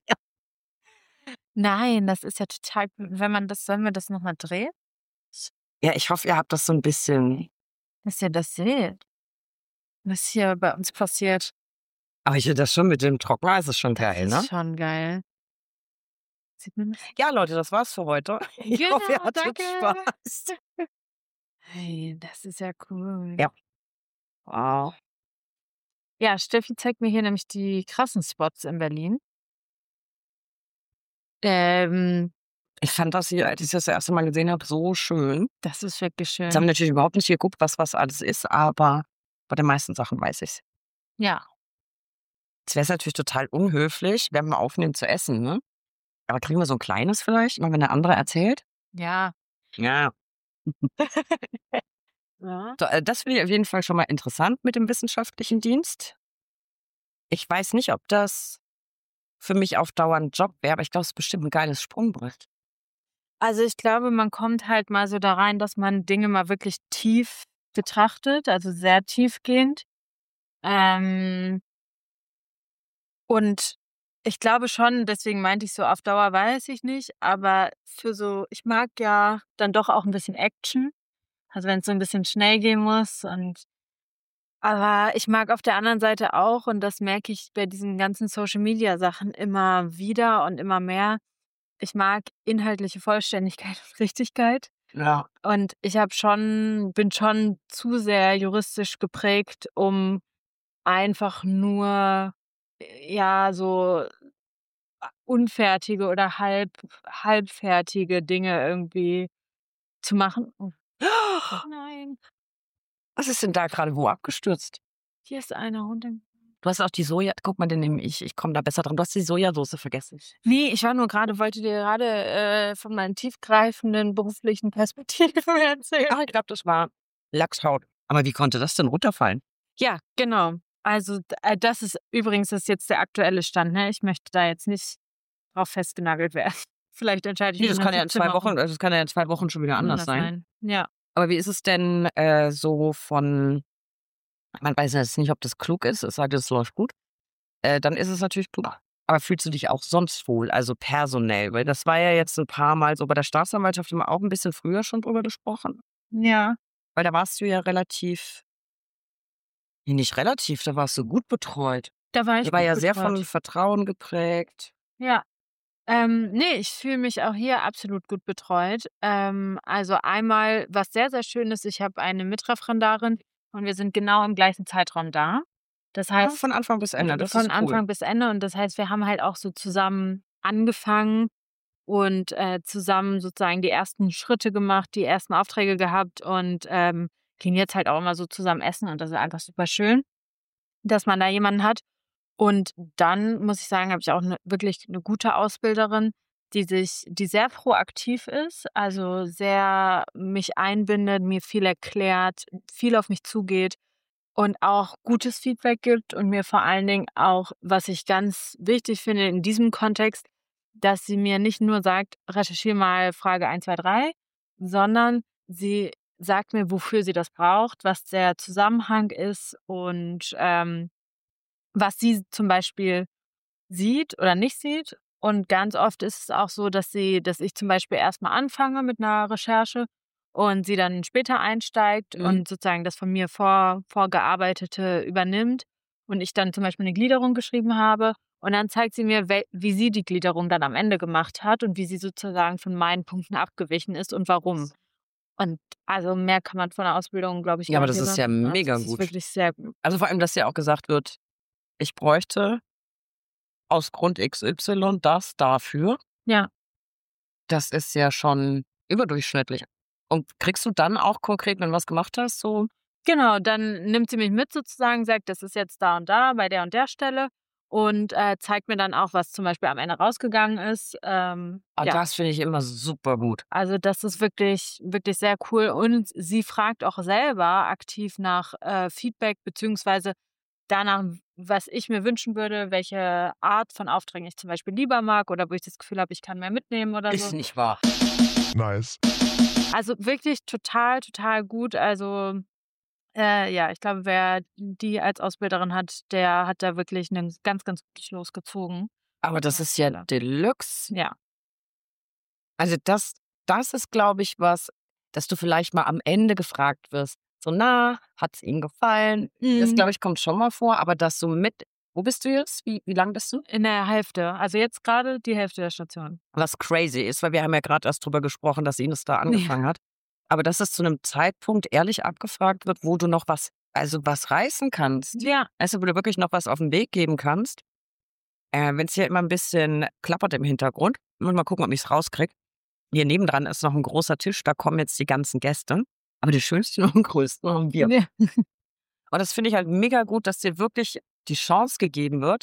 S2: Nein, das ist ja total, wenn man das, sollen wir das nochmal drehen?
S1: Ja, ich hoffe, ihr habt das so ein bisschen.
S2: Dass ihr das seht. Was hier bei uns passiert.
S1: Aber ich finde das schon mit dem Trockner, ist es schon geil,
S2: Das
S1: ne?
S2: ist schon geil. Sieht man das?
S1: Ja, Leute, das war's für heute. Ich hoffe, ihr
S2: Genau,
S1: hattet
S2: danke.
S1: Spaß.
S2: Hey, das ist ja cool.
S1: Ja. Wow.
S2: Ja, Steffi zeigt mir hier nämlich die krassen Spots in Berlin. Ähm,
S1: Ich fand das hier, als ich das erste Mal gesehen habe, so schön.
S2: das ist wirklich
S1: Jetzt haben wir
S2: schön.
S1: natürlich überhaupt nicht geguckt, was was alles ist, aber bei den meisten Sachen weiß ich's.
S2: Ja.
S1: Jetzt wäre es natürlich total unhöflich, wenn wir aufnehmen zu essen, ne? Aber kriegen wir so ein kleines vielleicht, mal wenn der andere erzählt?
S2: Ja.
S1: Ja.
S2: Ja.
S1: So, äh, das finde ich auf jeden Fall schon mal interessant mit dem wissenschaftlichen Dienst. Ich weiß nicht, ob das für mich auf Dauer ein Job wäre, aber ich glaube, es ist bestimmt ein geiles Sprungbrett.
S2: Also ich glaube, man kommt halt mal so da rein, dass man Dinge mal wirklich tief betrachtet, also sehr tiefgehend. Ähm, und ich glaube schon, deswegen meinte ich so, auf Dauer weiß ich nicht, aber für so, ich mag ja dann doch auch ein bisschen Action. Also wenn es so ein bisschen schnell gehen muss und aber ich mag auf der anderen Seite auch, und das merke ich bei diesen ganzen Social-Media-Sachen immer wieder und immer mehr, ich mag inhaltliche Vollständigkeit und Richtigkeit.
S1: Ja.
S2: Und ich habe schon, bin schon zu sehr juristisch geprägt, um einfach nur, äh, ja, so unfertige oder halb, halbfertige Dinge irgendwie zu machen. Oh, nein,
S1: Was ist denn da gerade wo abgestürzt?
S2: hier ist einer runter.
S1: Du hast auch die Soja, guck mal, den nehme ich, ich komme da besser dran. Du hast die Sojasauce vergessen.
S2: Nee, ich war nur gerade, wollte dir gerade äh, von meinen tiefgreifenden beruflichen Perspektiven erzählen.
S1: Ach, ich glaube, das war Lachshaut. Aber wie konnte das denn runterfallen?
S2: Ja, genau. Also d- äh, das ist übrigens das ist jetzt der aktuelle Stand. Ne? Ich möchte da jetzt nicht drauf festgenagelt werden. Vielleicht entscheide ich
S1: Nee,
S2: mich
S1: das
S2: in
S1: kann ja in
S2: siebzehn
S1: zwei Wochen, also das kann ja in zwei Wochen schon wieder anders sein.
S2: Ja.
S1: Aber wie ist es denn äh, so von, man weiß jetzt nicht, ob das klug ist, es sagt, es läuft gut. Äh, dann ist es natürlich klug. Aber fühlst du dich auch sonst wohl, also personell? Weil das war ja jetzt ein paar Mal so bei der Staatsanwaltschaft haben wir auch ein bisschen früher schon drüber gesprochen.
S2: Ja.
S1: Weil da warst du ja relativ, nee, nicht relativ, da warst du gut betreut.
S2: Da war ich
S1: Da war
S2: gut
S1: ja sehr von
S2: betreut.
S1: Vertrauen geprägt.
S2: Ja. Ähm, nee, ich fühle mich auch hier absolut gut betreut. Ähm, also einmal, was sehr, sehr schön ist, ich habe eine Mitreferendarin und wir sind genau im gleichen Zeitraum da. Das
S1: Ja,
S2: heißt,
S1: von Anfang bis Ende, das
S2: von
S1: ist cool.
S2: Anfang bis Ende. Und das heißt, wir haben halt auch so zusammen angefangen und äh, zusammen sozusagen die ersten Schritte gemacht, die ersten Aufträge gehabt und ähm, gehen jetzt halt auch immer so zusammen essen. Und das ist einfach super schön, dass man da jemanden hat. Und dann muss ich sagen, habe ich auch ne, wirklich eine gute Ausbilderin, die sich, die sehr proaktiv ist, also sehr mich einbindet, mir viel erklärt, viel auf mich zugeht und auch gutes Feedback gibt und mir vor allen Dingen auch, was ich ganz wichtig finde in diesem Kontext, dass sie mir nicht nur sagt, recherchiere mal Frage eins, zwei, drei, sondern sie sagt mir, wofür sie das braucht, was der Zusammenhang ist und ähm, was sie zum Beispiel sieht oder nicht sieht. Und ganz oft ist es auch so, dass sie, dass ich zum Beispiel erstmal anfange mit einer Recherche und sie dann später einsteigt
S1: Mhm.
S2: und sozusagen das von mir vor, vorgearbeitete übernimmt und ich dann zum Beispiel eine Gliederung geschrieben habe und dann zeigt sie mir, wel- wie sie die Gliederung dann am Ende gemacht hat und wie sie sozusagen von meinen Punkten abgewichen ist und warum. Und also mehr kann man von der Ausbildung, glaube ich,
S1: Ja,
S2: gar
S1: aber
S2: nicht
S1: das ist ja
S2: erwarten. Also
S1: mega
S2: das ist
S1: gut.
S2: wirklich sehr gut.
S1: Also vor allem, dass ja auch gesagt wird, ich bräuchte aus Grund X Y das dafür.
S2: Ja.
S1: Das ist ja schon überdurchschnittlich. Und kriegst du dann auch konkret, wenn du was gemacht hast, so?
S2: Genau, dann nimmt sie mich mit sozusagen, sagt, das ist jetzt da und da bei der und der Stelle und äh, zeigt mir dann auch, was zum Beispiel am Ende rausgegangen ist. Ähm,
S1: Ah,
S2: ja,
S1: das finde ich immer super gut.
S2: also das ist wirklich, wirklich sehr cool. Und sie fragt auch selber aktiv nach äh, Feedback, beziehungsweise danach, was ich mir wünschen würde, welche Art von Aufträgen ich zum Beispiel lieber mag oder wo ich das Gefühl habe, ich kann mehr mitnehmen oder
S1: Ist
S2: so.
S1: nicht wahr.
S6: Nice.
S2: Also wirklich total, total gut. Also Äh, ja, ich glaube, wer die als Ausbilderin hat, der hat da wirklich einen ganz, ganz gutes Los gezogen.
S1: Aber das ist ja
S2: Ausbilder.
S1: Deluxe.
S2: Ja.
S1: Also das, das ist, glaube ich, was, dass du vielleicht mal am Ende gefragt wirst. So, na, hat es Ihnen gefallen? Das,
S2: Mhm.
S1: glaube ich, kommt schon mal vor, aber das so mit, wo bist du jetzt? Wie, wie lang bist du?
S2: In der Hälfte. Also jetzt gerade die Hälfte der Station.
S1: Was crazy ist, weil wir haben ja gerade erst drüber gesprochen, dass Ines da angefangen hat. Aber dass es zu einem Zeitpunkt ehrlich abgefragt wird, wo du noch was, also was reißen kannst.
S2: Ja.
S1: Also wo du wirklich noch was auf den Weg geben kannst. Äh, Wenn es hier immer ein bisschen klappert im Hintergrund, muss mal gucken, ob ich es rauskriege. Hier nebendran ist noch ein großer Tisch, da kommen jetzt die ganzen Gäste. Aber die schönsten und größten haben wir.
S2: Ja.
S1: Und das finde ich halt mega gut, dass dir wirklich die Chance gegeben wird,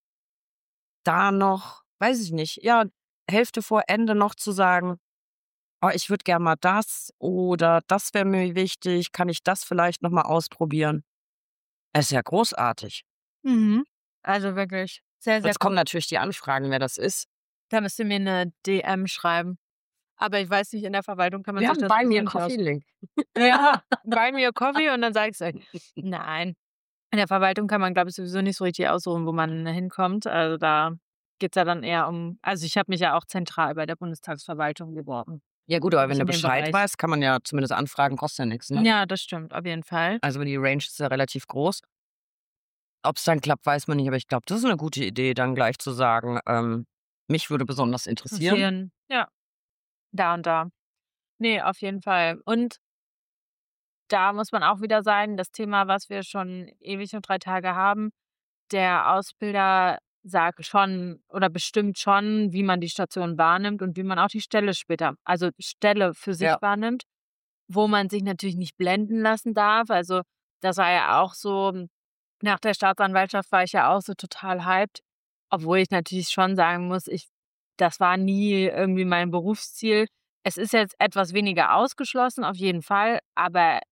S1: da noch, weiß ich nicht, ja, Hälfte vor Ende noch zu sagen, oh, ich würde gerne mal das oder das wäre mir wichtig, kann ich das vielleicht noch mal ausprobieren? Es ist ja großartig.
S2: Mhm. Also wirklich sehr, sehr
S1: Jetzt kommen natürlich die Anfragen, wer das ist.
S2: Da müsst ihr mir eine D M schreiben. Aber ich weiß nicht, in der Verwaltung kann man
S1: Wir
S2: sich
S1: haben
S2: das
S1: bei mir
S2: nicht aus-
S1: Coffee-Link.
S2: Ja, bei mir Coffee und dann sage ich euch. Nein. In der Verwaltung kann man, glaube ich, sowieso nicht so richtig aussuchen, wo man hinkommt. Also da geht es ja dann eher um, also ich habe mich ja auch zentral bei der Bundestagsverwaltung beworben.
S1: Ja gut, aber wenn
S2: Nicht
S1: du
S2: in dem
S1: Bescheid
S2: Bereich.
S1: weißt, kann man ja zumindest anfragen, kostet ja nichts. Ne?
S2: Ja, das stimmt, auf jeden Fall.
S1: Also die Range ist ja relativ groß. Ob es dann klappt, weiß man nicht, aber ich glaube, das ist eine gute Idee, dann gleich zu sagen, ähm, mich würde besonders interessieren.
S2: Interessieren. Ja, da und da. Nee, auf jeden Fall. Und da muss man auch wieder sagen, das Thema, was wir schon ewig und drei Tage haben, der Ausbilder sagt schon oder bestimmt schon, wie man die Station wahrnimmt und wie man auch die Stelle später, also Stelle für sich
S1: Ja.
S2: wahrnimmt, wo man sich natürlich nicht blenden lassen darf. Also das war ja auch so, nach der Staatsanwaltschaft war ich ja auch so total hyped, obwohl ich natürlich schon sagen muss, ich, das war nie irgendwie mein Berufsziel. Es ist jetzt etwas weniger ausgeschlossen, auf jeden Fall, aber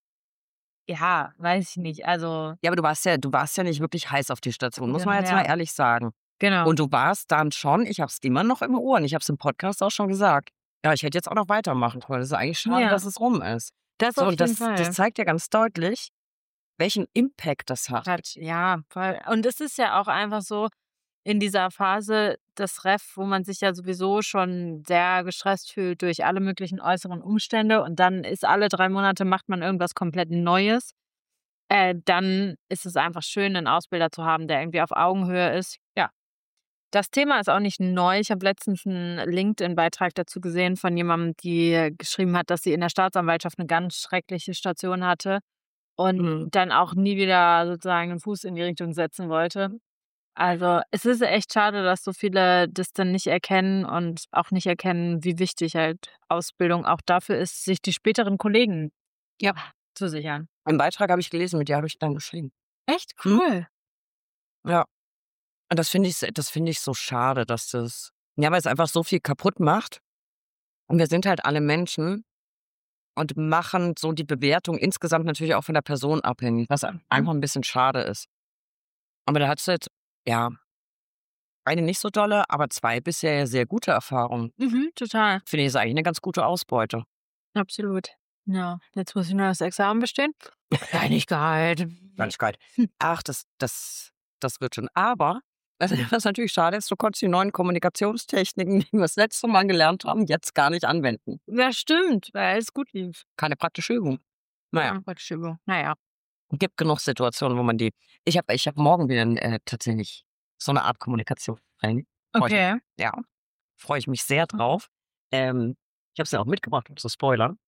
S2: ja, weiß ich nicht. Also,
S1: Ja, aber du warst ja, du warst ja nicht wirklich heiß auf die Station, muss
S2: Ja,
S1: man jetzt
S2: ja.
S1: mal ehrlich sagen.
S2: genau.
S1: Und du warst dann schon, ich habe es immer noch im Ohr und ich habe es im Podcast auch schon gesagt. Ja, ich hätte jetzt auch noch weitermachen können. Das ist eigentlich schade,
S2: Ja.
S1: dass es rum ist.
S2: Das
S1: So,
S2: auf
S1: und
S2: jeden
S1: das,
S2: Fall.
S1: das zeigt ja ganz deutlich, welchen Impact das hat.
S2: Hat, ja, voll. Und es ist ja auch einfach so, in dieser Phase des Ref, wo man sich ja sowieso schon sehr gestresst fühlt durch alle möglichen äußeren Umstände und dann ist alle drei Monate macht man irgendwas komplett Neues. Äh, dann ist es einfach schön, einen Ausbilder zu haben, der irgendwie auf Augenhöhe ist. Ja. Das Thema ist auch nicht neu. Ich habe letztens einen LinkedIn-Beitrag dazu gesehen von jemandem, die geschrieben hat, dass sie in der Staatsanwaltschaft eine ganz schreckliche Station hatte und
S1: Mhm.
S2: dann auch nie wieder sozusagen einen Fuß in die Richtung setzen wollte. Also es ist echt schade, dass so viele das dann nicht erkennen und auch nicht erkennen, wie wichtig halt Ausbildung auch dafür ist, sich die späteren Kollegen
S1: Ja.
S2: zu sichern.
S1: Einen Beitrag habe ich gelesen, mit dir habe ich dann geschrieben.
S2: Echt
S1: Hm?
S2: cool.
S1: Ja. Und das finde ich, das finde ich so schade, dass das, ja, weil es einfach so viel kaputt macht. Und wir sind halt alle Menschen und machen so die Bewertung insgesamt natürlich auch von der Person abhängig, was einfach ein bisschen schade ist. Aber da hat es jetzt, ja, eine nicht so dolle, aber zwei bisher sehr gute Erfahrungen.
S2: Mhm, total.
S1: Finde ich, ist eigentlich eine ganz gute Ausbeute.
S2: Absolut. Ja, jetzt muss ich nur das Examen bestehen. Kleinigkeit.
S1: Kleinigkeit. Ach, das, das, das wird schon. Aber, was, was natürlich schade ist, du konntest die neuen Kommunikationstechniken, die wir das letzte Mal gelernt haben, jetzt gar nicht anwenden.
S2: Ja, stimmt, weil alles gut lief.
S1: Keine praktische Übung. Naja,
S2: Ja, praktische Übung. Naja.
S1: gibt genug Situationen, wo man die. Ich habe ich hab morgen wieder äh, tatsächlich so eine Art Kommunikation. Freu ich mich-
S2: Okay.
S1: Ja, freue ich mich sehr drauf. Ähm, ich habe es ja auch mitgebracht, um zu spoilern.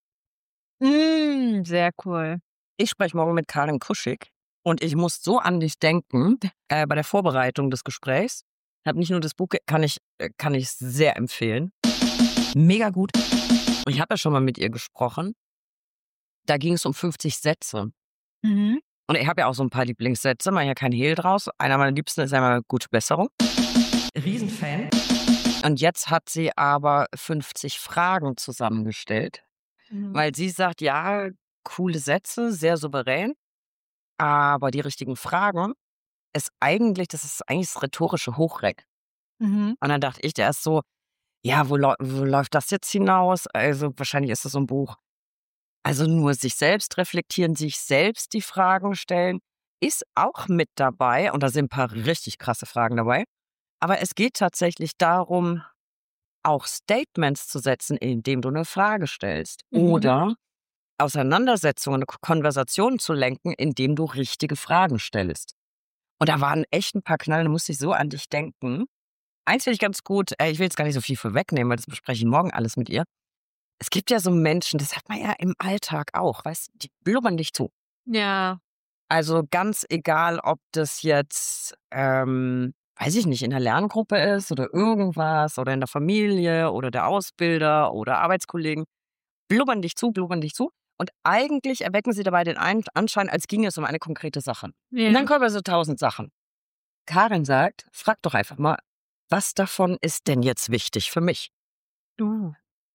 S2: Mm, sehr cool.
S1: Ich spreche morgen mit Karin Kuschig und ich muss so an dich denken äh, bei der Vorbereitung des Gesprächs. Ich habe nicht nur das Buch, ge- kann ich, äh, kann ich sehr empfehlen. Mega gut. Ich habe ja schon mal mit ihr gesprochen. Da ging es um fünfzig Sätze.
S2: Mhm.
S1: Und ich habe ja auch so ein paar Lieblingssätze, mache ja kein Hehl draus. Einer meiner Liebsten ist einmal gute Besserung. Riesenfan. Und jetzt hat sie aber fünfzig Fragen zusammengestellt,
S2: Mhm.
S1: weil sie sagt, ja, coole Sätze, sehr souverän, aber die richtigen Fragen ist eigentlich, das ist eigentlich das rhetorische Hochreck.
S2: Mhm.
S1: Und dann dachte ich erst so, ja, wo, lau- wo läuft das jetzt hinaus? Also wahrscheinlich ist das so ein Buch. Also nur sich selbst reflektieren, sich selbst die Fragen stellen, ist auch mit dabei. Und da sind ein paar richtig krasse Fragen dabei. Aber es geht tatsächlich darum, auch Statements zu setzen, indem du eine Frage stellst.
S2: Mhm.
S1: Oder Auseinandersetzungen, Konversationen zu lenken, indem du richtige Fragen stellst. Und da waren echt ein paar Knallen, da musste ich so an dich denken. Eins finde ich ganz gut, äh, ich will jetzt gar nicht so viel vorwegnehmen, weil das bespreche ich morgen alles mit ihr. Es gibt ja so Menschen, das hat man ja im Alltag auch, weißt du, die blubbern dich zu.
S2: Ja.
S1: Also ganz egal, ob das jetzt, ähm, weiß ich nicht, in der Lerngruppe ist oder irgendwas oder in der Familie oder der Ausbilder oder Arbeitskollegen, blubbern dich zu, blubbern dich zu. Und eigentlich erwecken sie dabei den Ein- Anschein, als ginge es um eine konkrete Sache. Und dann
S2: Ja.
S1: kommen so tausend Sachen. Karin sagt, frag doch einfach mal, was davon ist denn jetzt wichtig für mich?
S2: Du.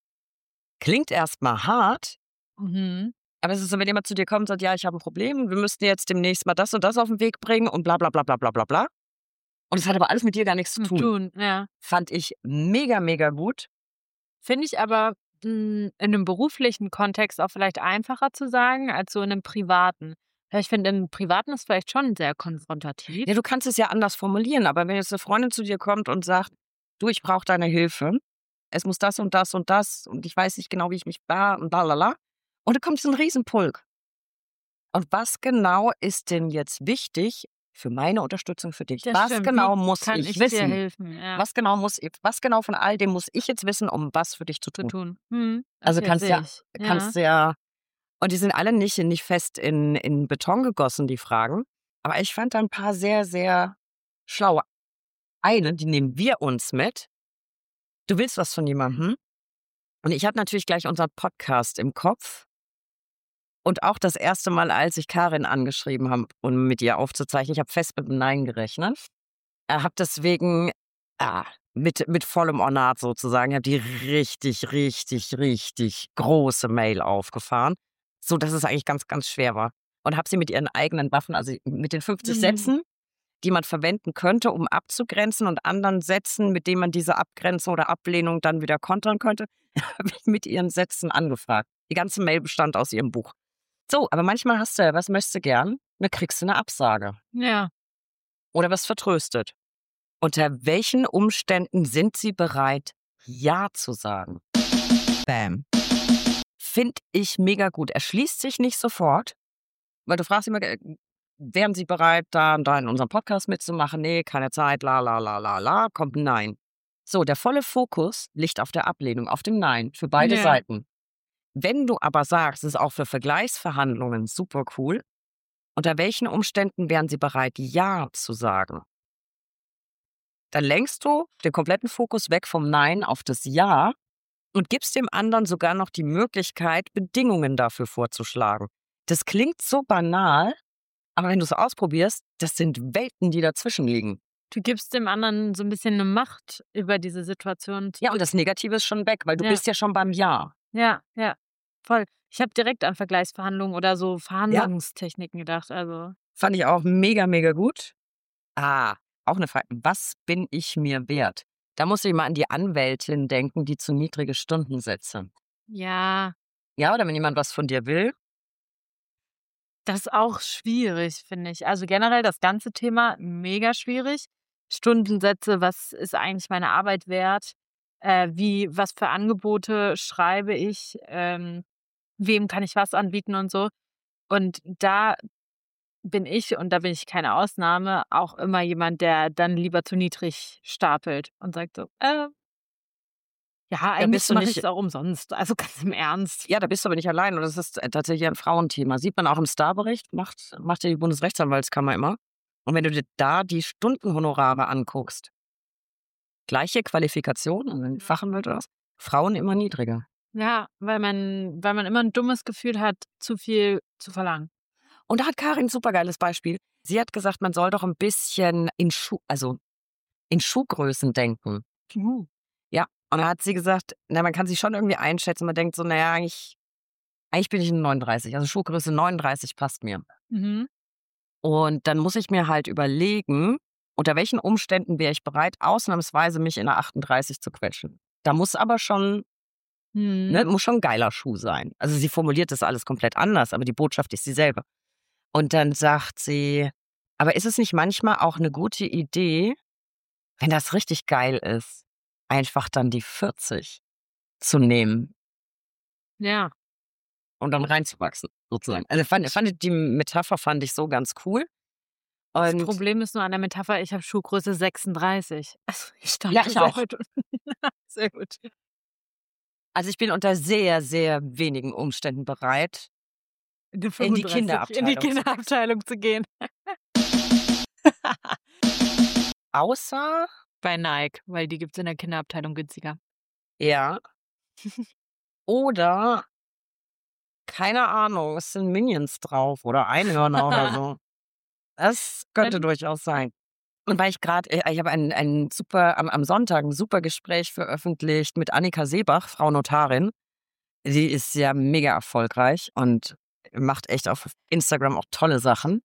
S1: Klingt erstmal hart,
S2: Mhm.
S1: aber es ist so, wenn jemand zu dir kommt und sagt, ja, ich habe ein Problem, wir müssten jetzt demnächst mal das und das auf den Weg bringen und bla bla bla bla bla bla bla. Und es hat aber alles mit dir gar nichts zu
S2: Zu
S1: tun.
S2: tun, ja.
S1: Fand ich mega, mega gut.
S2: Finde ich aber mm, in einem beruflichen Kontext auch vielleicht einfacher zu sagen, als so in einem privaten. Ja, ich finde, im Privaten ist vielleicht schon sehr konfrontativ.
S1: Ja, du kannst es ja anders formulieren, aber wenn jetzt eine Freundin zu dir kommt und sagt, du, ich brauche deine Hilfe, es muss das und das und das und ich weiß nicht genau, wie ich mich da und lalala. Und da kommt so ein Riesenpulk. Und was genau ist denn jetzt wichtig für meine Unterstützung für dich?
S2: Das
S1: Was
S2: stimmt.
S1: genau
S2: Wie
S1: muss
S2: kann
S1: ich
S2: ich dir
S1: wissen?
S2: helfen? Ja,
S1: Was genau muss ich, was genau von all dem muss ich jetzt wissen, um was für dich zu
S2: zu
S1: tun?
S2: tun. Hm,
S1: Also
S2: okay,
S1: kannst
S2: sehe
S1: ja,
S2: ich.
S1: kannst ja, und die sind alle nicht, nicht fest in, in Beton gegossen, die Fragen. Aber ich fand da ein paar sehr, sehr schlaue. Eine, die nehmen wir uns mit. Du willst was von jemandem. Und ich hatte natürlich gleich unseren Podcast im Kopf. Und auch das erste Mal, als ich Karin angeschrieben habe, um mit ihr aufzuzeichnen, ich habe fest mit einem Nein gerechnet. Ich habe deswegen ah, mit, mit vollem Ornat sozusagen, ich habe die richtig, richtig, richtig große Mail aufgefahren, so dass es eigentlich ganz, ganz schwer war. Und habe sie mit ihren eigenen Waffen, also mit den fünfzig
S2: Mhm.
S1: Sätzen, die man verwenden könnte, um abzugrenzen und anderen Sätzen, mit denen man diese Abgrenzung oder Ablehnung dann wieder kontern könnte, habe ich mit ihren Sätzen angefragt. Die ganze Mail bestand aus ihrem Buch. So, aber manchmal hast du ja, was möchtest du gern? Dann kriegst du eine Absage
S2: Ja.
S1: oder wirst vertröstet. Unter welchen Umständen sind sie bereit, Ja zu sagen? Bam. Finde ich mega gut. Erschließt sich nicht sofort, weil du fragst immer, äh, wären sie bereit, da und da in unserem Podcast mitzumachen? Nee, keine Zeit, la la la la la, kommt ein Nein. So, der volle Fokus liegt auf der Ablehnung, auf dem Nein, für beide
S2: Ja.
S1: Seiten. Wenn du aber sagst, es ist auch für Vergleichsverhandlungen super cool, unter welchen Umständen wären sie bereit, Ja zu sagen? Dann lenkst du den kompletten Fokus weg vom Nein auf das Ja und gibst dem anderen sogar noch die Möglichkeit, Bedingungen dafür vorzuschlagen. Das klingt so banal, aber wenn du es ausprobierst, das sind Welten, die dazwischen liegen.
S2: Du gibst dem anderen so ein bisschen eine Macht über diese Situation.
S1: Ja, und das Negative ist schon weg, weil du
S2: Ja.
S1: bist ja schon beim Ja.
S2: Ja, ja, voll. Ich habe direkt an Vergleichsverhandlungen oder so Verhandlungstechniken gedacht. Also,
S1: Fand ich auch mega, mega gut. Ah, auch eine Frage. Was bin ich mir wert? Da muss ich mal an die Anwältin denken, die zu niedrige Stundensätze.
S2: Ja,
S1: Ja, oder wenn jemand was von dir will.
S2: das ist auch schwierig, finde ich. Also generell das ganze Thema mega schwierig. Stundensätze, was ist eigentlich meine Arbeit wert? Äh, wie, was für Angebote schreibe ich? Ähm, wem kann ich was anbieten und so? Und da bin ich, und da bin ich keine Ausnahme, auch immer jemand, der dann lieber zu niedrig stapelt und sagt so, äh, ja,
S1: Da
S2: eigentlich
S1: bist du
S2: mache ich
S1: nicht,
S2: es auch umsonst. Also ganz im Ernst.
S1: ja, da bist du aber nicht allein. Und das ist äh, tatsächlich ein Frauenthema. Sieht man auch im Star-Bericht, macht, macht ja die Bundesrechtsanwaltskammer immer. Und wenn du dir da die Stundenhonorare anguckst, gleiche Qualifikation, also ein Fachanwalt oder was, Frauen immer niedriger.
S2: Ja, weil man, weil man immer ein dummes Gefühl hat, zu viel zu verlangen.
S1: Und da hat Karin ein supergeiles Beispiel. Sie hat gesagt, man soll doch ein bisschen in Schuh, also in Schuhgrößen denken.
S2: Uh.
S1: Ja. Und da hat sie gesagt, na, man kann sich schon irgendwie einschätzen. Man denkt so, naja, eigentlich, eigentlich bin ich ein neununddreißig. Also Schuhgröße neununddreißig passt mir.
S2: Mhm.
S1: Und dann muss ich mir halt überlegen, unter welchen Umständen wäre ich bereit, ausnahmsweise mich in eine achtunddreißig zu quetschen. Da muss aber schon,
S2: Mhm.
S1: ne, muss schon ein geiler Schuh sein. Also sie formuliert das alles komplett anders, aber die Botschaft ist dieselbe. Und dann sagt sie, aber ist es nicht manchmal auch eine gute Idee, wenn das richtig geil ist, einfach dann die vierzig zu nehmen
S2: Ja.
S1: und dann reinzuwachsen, sozusagen. Also fand, fand die Metapher fand ich so ganz cool.
S2: Das
S1: Und
S2: Problem ist nur an der Metapher, ich habe Schuhgröße sechsunddreißig. Also ich stand
S1: ja, ich auch.
S2: Sehr gut.
S1: Also ich bin unter sehr, sehr wenigen Umständen bereit,
S2: In die
S1: in die
S2: fünfunddreißig in die
S1: Kinderabteilung zu
S2: Kinderabteilung zu gehen.
S1: außer,
S2: Bei Nike, weil die gibt es in der Kinderabteilung günstiger.
S1: ja, oder, keine Ahnung, es sind Minions drauf oder Einhörner oder so. Das könnte
S2: Dann-
S1: durchaus sein. Und weil ich gerade, ich habe ein, ein super, am, am Sonntag ein super Gespräch veröffentlicht mit Annika Seebach, Frau Notarin. Die ist ja mega erfolgreich und macht echt auf Instagram auch tolle Sachen.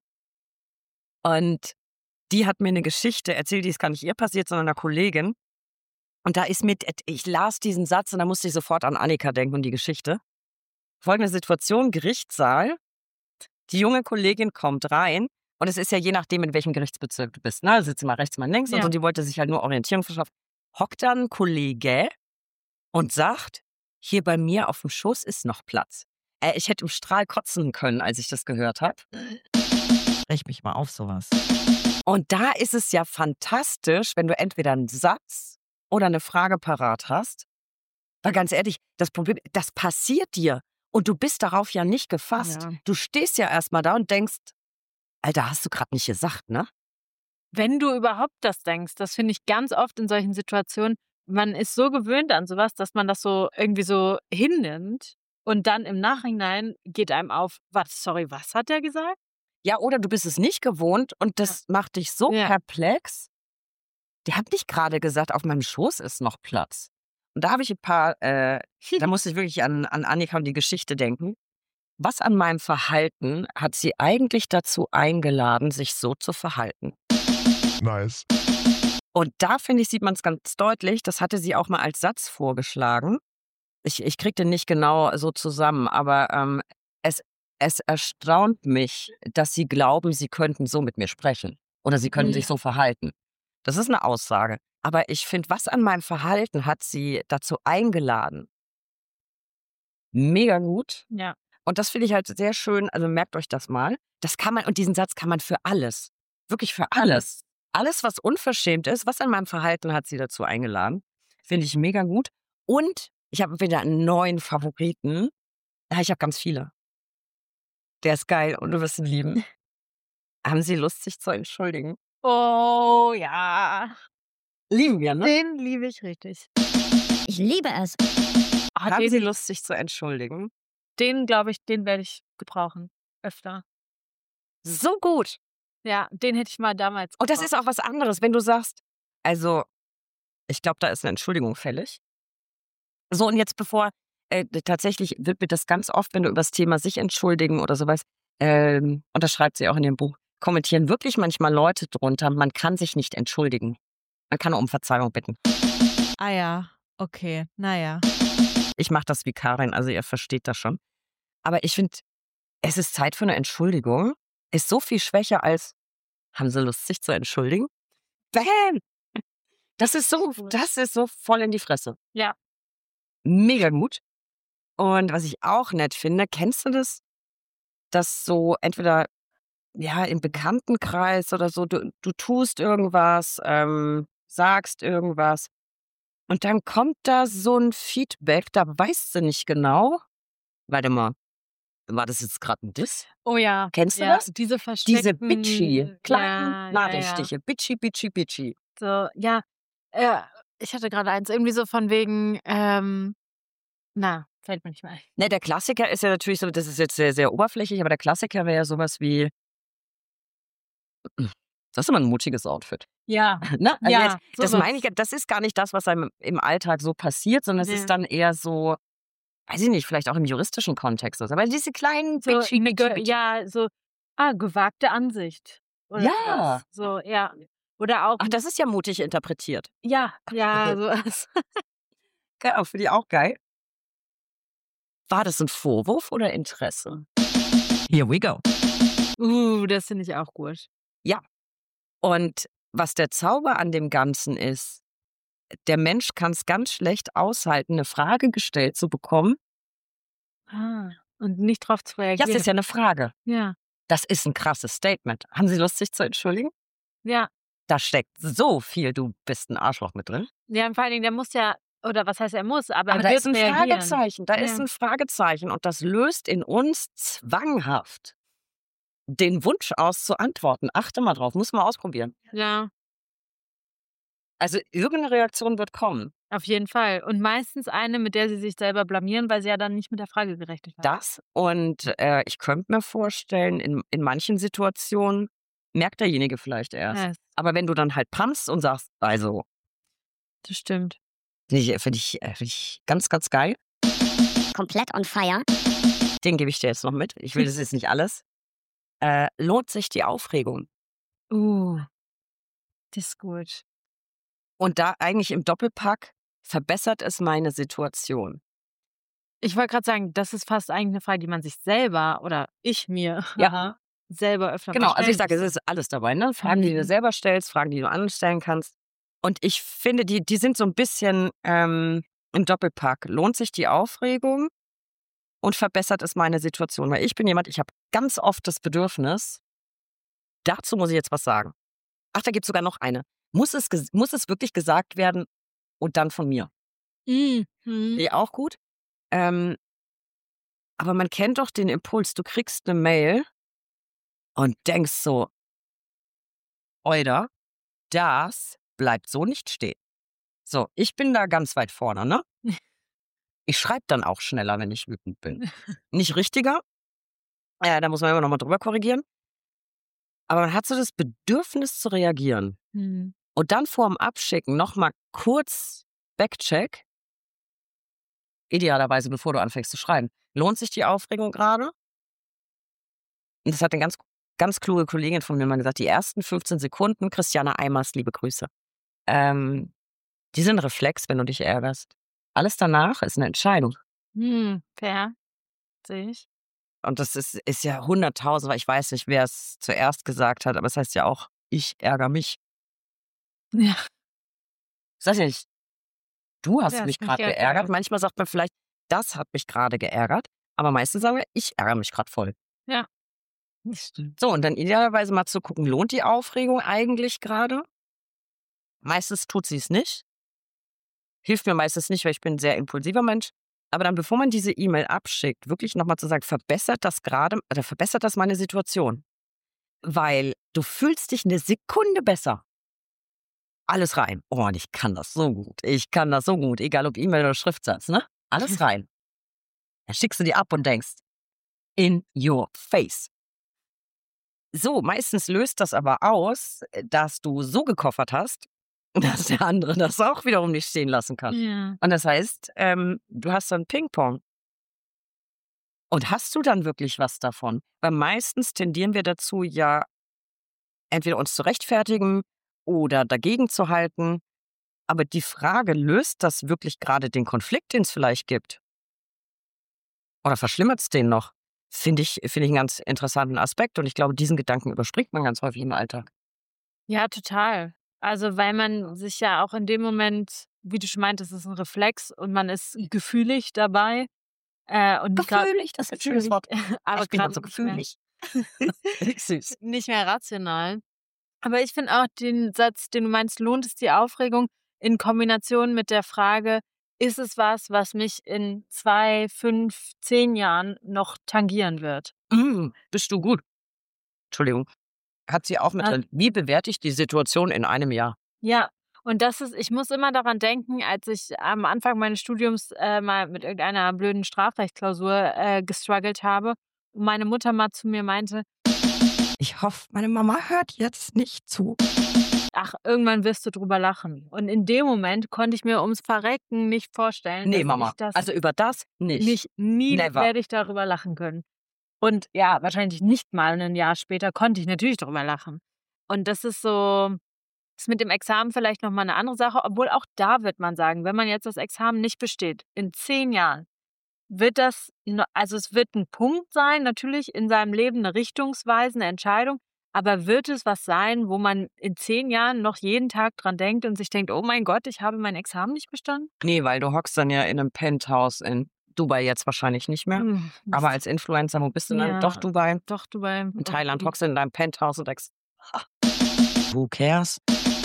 S1: Und die hat mir eine Geschichte erzählt, die ist gar nicht ihr passiert, sondern einer Kollegin. Und da ist mit, ich las diesen Satz und da musste ich sofort an Annika denken und die Geschichte. Folgende Situation, Gerichtssaal. Die junge Kollegin kommt rein und es ist ja je nachdem, in welchem Gerichtsbezirk du bist. Ne? Sitzt mal rechts, mal links und
S2: Ja.
S1: so. Die wollte sich halt nur Orientierung verschaffen. Hockt dann ein Kollege und sagt, hier bei mir auf dem Schoß ist noch Platz. Äh, ich hätte im Strahl kotzen können, als ich das gehört habe.
S3: Brech mich mal auf sowas.
S1: Und da ist es ja fantastisch, wenn du entweder einen Satz oder eine Frage parat hast. Weil ganz ehrlich, das Problem, das passiert dir. Und du bist darauf ja nicht gefasst.
S2: Ja.
S1: Du stehst ja erstmal da und denkst, Alter, hast du gerade nicht gesagt, ne?
S2: Wenn du überhaupt das denkst, das finde ich ganz oft in solchen Situationen, man ist so gewöhnt an sowas, dass man das so irgendwie so hinnimmt und dann im Nachhinein geht einem auf, was, sorry, was hat der gesagt?
S1: Ja, oder du bist es nicht gewohnt und das macht dich so
S2: Ja.
S1: perplex. Der hat nicht gerade gesagt, auf meinem Schoß ist noch Platz. Und da habe ich ein paar, äh, da musste ich wirklich an, an Annika und die Geschichte denken. Was an meinem Verhalten hat sie eigentlich dazu eingeladen, sich so zu verhalten?
S6: Nice.
S1: Und da, finde ich, sieht man es ganz deutlich, das hatte sie auch mal als Satz vorgeschlagen. Ich, ich kriege den nicht genau so zusammen, aber ähm, es, es erstaunt mich, dass sie glauben, sie könnten so mit mir sprechen oder sie könnten
S2: Ja.
S1: sich so verhalten. Das ist eine Aussage. Aber ich finde, was an meinem Verhalten hat sie dazu eingeladen? Mega gut.
S2: Ja.
S1: Und das finde ich halt sehr schön. Also merkt euch das mal. Das kann man, und diesen Satz kann man für alles. Wirklich für alles. Alles, was unverschämt ist, was an meinem Verhalten hat sie dazu eingeladen. Finde ich mega gut. Und ich habe wieder einen neuen Favoriten. Ja, ich habe ganz viele. Der ist geil und du wirst ihn lieben. Haben Sie Lust, sich zu entschuldigen?
S2: Oh ja,
S1: Lieben wir, ne?
S2: den liebe ich richtig.
S5: Ich liebe es.
S2: Oh,
S1: Haben
S2: den
S1: Sie Lust, sich zu entschuldigen?
S2: den glaube ich, den werde ich gebrauchen. Öfter.
S1: So gut.
S2: Ja, den hätte ich mal damals
S1: Und das
S2: gebraucht.
S1: ist auch was anderes, wenn du sagst, also, ich glaube, da ist eine Entschuldigung fällig. So, und jetzt bevor, äh, tatsächlich wird mir das ganz oft, wenn du über das Thema sich entschuldigen oder sowas, ähm, und das schreibt sie auch in dem Buch, kommentieren wirklich manchmal Leute drunter, man kann sich nicht entschuldigen. Man kann um Verzeihung bitten.
S2: Ah ja, okay, naja.
S1: Ich mache das wie Karin, also ihr versteht das schon. Aber ich finde, es ist Zeit für eine Entschuldigung. Ist so viel schwächer als, haben Sie Lust, sich zu entschuldigen? Bam! Das ist so, das ist so voll in die Fresse.
S2: Ja.
S1: Mega gut. Und was ich auch nett finde, kennst du das? Dass so entweder ja im Bekanntenkreis oder so, du, du tust irgendwas, ähm, sagst irgendwas und dann kommt da so ein Feedback, da weißt du nicht genau. Warte mal, war das jetzt gerade ein Diss?
S2: Oh ja.
S1: Kennst du
S2: ja,
S1: das?
S2: Diese
S1: Diese
S2: versteckten...
S1: bitchy, kleinen
S2: ja, ja,
S1: Nachrichten, bitchy, bitchy, bitchy.
S2: So, ja, äh, ich hatte gerade eins, irgendwie so von wegen, ähm, na, fällt mir nicht mehr ein.
S1: Ne, der Klassiker ist ja natürlich so, das ist jetzt sehr, sehr oberflächlich, aber der Klassiker wäre ja sowas wie, das ist immer ein mutiges Outfit.
S2: Ja,
S1: Ne? Also
S2: ja,
S1: jetzt, das
S2: sowas.
S1: meine ich, das ist gar nicht das, was einem im Alltag so passiert, sondern es
S2: Nee.
S1: ist dann eher so, weiß ich nicht, vielleicht auch im juristischen Kontext. Aber diese kleinen
S2: So,
S1: bitchy,
S2: eine
S1: bitchy,
S2: ge-
S1: bitchy.
S2: ja, so, ah, gewagte Ansicht. Oder
S1: Ja.
S2: sowas. So, ja. Oder auch,
S1: Ach, das ist ja mutig interpretiert.
S2: ja, ja, sowas.
S1: Geil, finde ich auch geil. War das ein Vorwurf oder Interesse?
S3: Here we go.
S2: Uh, das finde ich auch gut.
S1: Und was der Zauber an dem Ganzen ist, der Mensch kann es ganz schlecht aushalten, eine Frage gestellt zu bekommen.
S2: Ah, und nicht drauf zu
S1: Ja,
S2: reagieren.
S1: es ist ja eine Frage.
S2: Ja,
S1: Das ist ein krasses Statement. Haben Sie Lust, sich zu entschuldigen?
S2: ja.
S1: Da steckt so viel, du bist ein Arschloch mit drin.
S2: Ja, und vor allen Dingen, der muss ja, oder was heißt er muss, aber,
S1: Aber
S2: er
S1: da
S2: wird
S1: ist ein
S2: reagieren.
S1: Fragezeichen, da ist
S2: Ja.
S1: ein Fragezeichen und das löst in uns zwanghaft den Wunsch aus zu antworten. Achte mal drauf, muss mal ausprobieren.
S2: Ja,
S1: Also irgendeine Reaktion wird kommen.
S2: auf jeden Fall. Und meistens eine, mit der sie sich selber blamieren, weil sie ja dann nicht mit der Frage gerechnet haben.
S1: Das und äh, ich könnte mir vorstellen, in, in manchen Situationen merkt derjenige vielleicht erst.
S2: Ja,
S1: Aber wenn du dann halt pumpst und sagst, also,
S2: das stimmt.
S1: finde ich, find ich, äh, find ich ganz, ganz geil,
S5: Komplett on fire.
S1: den gebe ich dir jetzt noch mit. Ich will das jetzt nicht alles. Äh, lohnt sich die Aufregung.
S2: Uh, das ist gut.
S1: Und da eigentlich im Doppelpack verbessert es meine Situation.
S2: Ich wollte gerade sagen, das ist fast eigentlich eine Frage, die man sich selber oder ich mir
S1: Ja.
S2: selber öfter
S1: Genau,
S2: mal
S1: also ich
S2: stellen
S1: sage, es
S2: müsste.
S1: ist alles dabei, ne? Fragen, die du dir selber stellst, Fragen, die du anderen stellen kannst. Und ich finde, die, die sind so ein bisschen ähm, im Doppelpack. Lohnt sich die Aufregung und verbessert es meine Situation? Weil ich bin jemand, ich habe ganz oft das Bedürfnis, dazu muss ich jetzt was sagen. Ach, da gibt es sogar noch eine. Muss es, ges- muss es wirklich gesagt werden und dann von mir?
S2: Mhm.
S1: Die auch gut. Ähm, aber man kennt doch den Impuls, du kriegst eine Mail und denkst so, Oida, das bleibt so nicht stehen. So, ich bin da ganz weit vorne, ne? Ich schreibe dann auch schneller, wenn ich wütend bin. Nicht richtiger, äh, da muss man immer noch mal drüber korrigieren. Aber man hat so das Bedürfnis zu reagieren.
S2: Mhm.
S1: Und dann vorm Abschicken noch mal kurz Backcheck. Idealerweise, bevor du anfängst zu schreiben. Lohnt sich die Aufregung gerade? Und das hat eine ganz, ganz kluge Kollegin von mir mal gesagt, die ersten fünfzehn Sekunden, Christiana Eimers, liebe Grüße, ähm, die sind Reflex, wenn du dich ärgerst. Alles danach ist eine Entscheidung.
S2: Hm, fair. Sehe ich.
S1: Und das ist, ist ja hunderttausend, weil ich weiß nicht, wer es zuerst gesagt hat, aber es heißt ja auch, ich ärgere mich.
S2: Ja.
S1: Das heißt ja nicht, du hast
S2: Ja,
S1: mich
S2: hast mich
S1: gerade
S2: geärgert.
S1: geärgert. Manchmal sagt man vielleicht, das hat mich gerade geärgert. Aber meistens sagen wir, ich ärgere mich gerade voll.
S2: Das stimmt.
S1: So, und dann idealerweise mal zu gucken, lohnt die Aufregung eigentlich gerade? Meistens tut sie es nicht. Hilft mir meistens nicht, weil ich bin ein sehr impulsiver Mensch. Aber dann, bevor man diese E-Mail abschickt, wirklich nochmal zu sagen, verbessert das gerade, oder verbessert das meine Situation? Weil du fühlst dich eine Sekunde besser. Alles rein. Oh, und ich kann das so gut. Ich kann das so gut. Egal ob E-Mail oder Schriftsatz, ne? Alles rein. Dann schickst du die ab und denkst, in your face. So, meistens löst das aber aus, dass du so gekoffert hast, dass der andere das auch wiederum nicht stehen lassen kann.
S2: Ja.
S1: Und das heißt, ähm, du hast dann Ping-Pong. Und hast du dann wirklich was davon? Weil meistens tendieren wir dazu, ja entweder uns zu rechtfertigen oder dagegen zu halten. Aber die Frage, löst das wirklich gerade den Konflikt, den es vielleicht gibt? Oder verschlimmert es den noch? Finde ich, finde ich einen ganz interessanten Aspekt. Und ich glaube, diesen Gedanken überspringt man ganz häufig im Alltag.
S2: Ja, total. Also, weil man sich ja auch in dem Moment, wie du schon meintest, es ist ein Reflex und man ist gefühlig dabei. Äh, und grad
S1: Gefühlig, das ist ein schönes Wort.
S2: aber
S1: Ich bin
S2: grad
S1: so
S2: nicht mehr
S1: gefühlig. Richtig süß.
S2: nicht mehr rational. Aber ich finde auch den Satz, den du meinst, lohnt es die Aufregung, in Kombination mit der Frage, ist es was, was mich in zwei, fünf, zehn Jahren noch tangieren wird?
S1: Mm, bist du gut. Entschuldigung. Hat sie auch mit
S2: Ah.
S1: drin. Wie bewerte ich die Situation in einem Jahr?
S2: Ja, und das ist, ich muss immer daran denken, als ich am Anfang meines Studiums äh, mal mit irgendeiner blöden Strafrechtsklausur äh, gestruggelt habe und meine Mutter mal zu mir meinte,
S3: Ich hoffe, meine Mama hört jetzt nicht zu.
S2: ach, irgendwann wirst du drüber lachen. Und in dem Moment konnte ich mir ums Verrecken nicht vorstellen,
S1: Nee,
S2: dass
S1: Mama.
S2: ich das
S1: Also über das nicht.
S2: nicht, nie
S1: Never.
S2: werde ich darüber lachen können. Und ja, wahrscheinlich nicht mal ein Jahr später konnte ich natürlich darüber lachen. Und das ist so, ist mit dem Examen vielleicht nochmal eine andere Sache, obwohl auch da wird man sagen, wenn man jetzt das Examen nicht besteht, in zehn Jahren, wird das, no- also es wird ein Punkt sein, natürlich in seinem Leben eine richtungsweisende Entscheidung, aber wird es was sein, wo man in zehn Jahren noch jeden Tag dran denkt und sich denkt, oh mein Gott, ich habe mein Examen nicht bestanden?
S1: Nee, weil du hockst dann ja in einem Penthouse in Dubai jetzt wahrscheinlich nicht mehr.
S2: Hm,
S1: Aber als Influencer, wo bist du dann?
S2: Ja.
S1: Doch Dubai.
S2: doch, du bei
S1: In Thailand hockst du in deinem Penthouse und denkst,
S3: Who cares?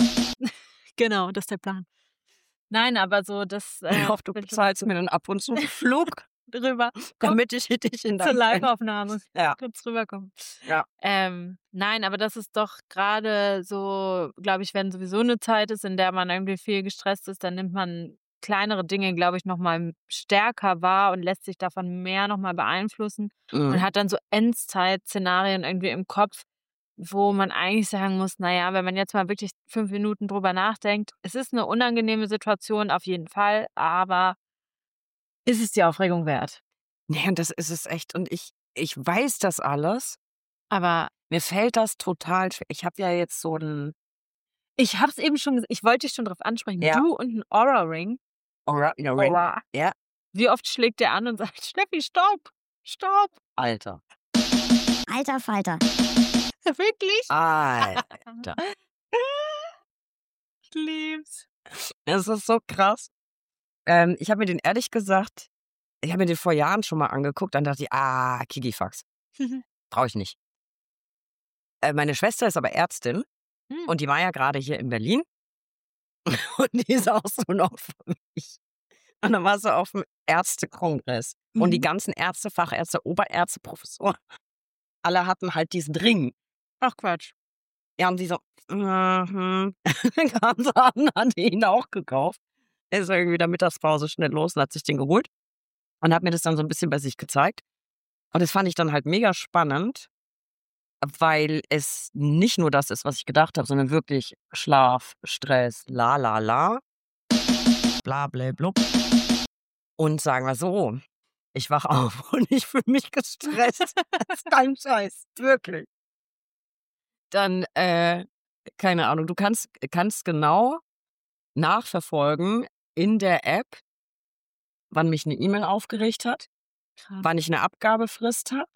S2: Genau, das ist der Plan. Nein, aber so, das äh,
S1: ich hoffe, du
S2: will ich
S1: bezahlst mir dann ab und zu einen Flug,
S2: drüber
S1: damit ich dich in
S2: zur
S1: deinem Pen-
S2: Live-Aufnahme
S1: Ja.
S2: kurz rüberkommen.
S1: Ja.
S2: Ähm, nein, aber das ist doch gerade so, glaube ich, wenn sowieso eine Zeit ist, in der man irgendwie viel gestresst ist, dann nimmt man kleinere Dinge, glaube ich, nochmal stärker wahr und lässt sich davon mehr nochmal beeinflussen und
S1: Mhm.
S2: hat dann so Endzeit-Szenarien irgendwie im Kopf, wo man eigentlich sagen muss, naja, wenn man jetzt mal wirklich fünf Minuten drüber nachdenkt, es ist eine unangenehme Situation auf jeden Fall, aber ist es die Aufregung wert?
S1: Nee, und das ist es echt. Und ich, ich weiß das alles.
S2: Aber
S1: Mir fällt das total schwer. Ich habe ja jetzt so ein
S2: ich habe es eben schon gesagt, ich wollte dich schon drauf ansprechen.
S1: Ja.
S2: Du und ein Aura-Ring.
S1: Aura, ja, Ring.
S2: Aura.
S1: Ja,
S2: Wie oft schlägt der an und sagt, Steffi, stopp, stopp.
S1: Alter.
S5: Alter Falter.
S2: Wirklich?
S1: Alter.
S2: Ich lieb's.
S1: Das ist so krass. Ähm, ich habe mir den ehrlich gesagt, ich habe mir den vor Jahren schon mal angeguckt, dann dachte ich, ah, Kikifax. Brauche ich nicht. Äh, meine Schwester ist aber Ärztin
S2: Hm.
S1: und die war ja gerade hier in Berlin und die ist auch so noch für mich. Und dann war sie auf dem Ärztekongress und die
S2: Mhm.
S1: ganzen Ärzte, Fachärzte, Oberärzte, Professoren, alle hatten halt diesen Ring.
S2: Ach Quatsch.
S1: Ja, und sie so, mhm. Dann kam sie an, hat ihn auch gekauft. Ist irgendwie in der Mittagspause schnell los und hat sich den geholt und hat mir das dann so ein bisschen bei sich gezeigt. Und das fand ich dann halt mega spannend, weil es nicht nur das ist, was ich gedacht habe, sondern wirklich Schlaf, Stress, la la la.
S3: Bla, bla, blub.
S1: Und sagen wir so, ich wach auf und ich fühle mich gestresst. Das ist kein Scheiß, wirklich. Dann, äh, keine Ahnung, du kannst, kannst genau nachverfolgen in der App, wann mich eine E-Mail aufgeregt hat,
S2: Krass.
S1: wann ich eine Abgabefrist habe.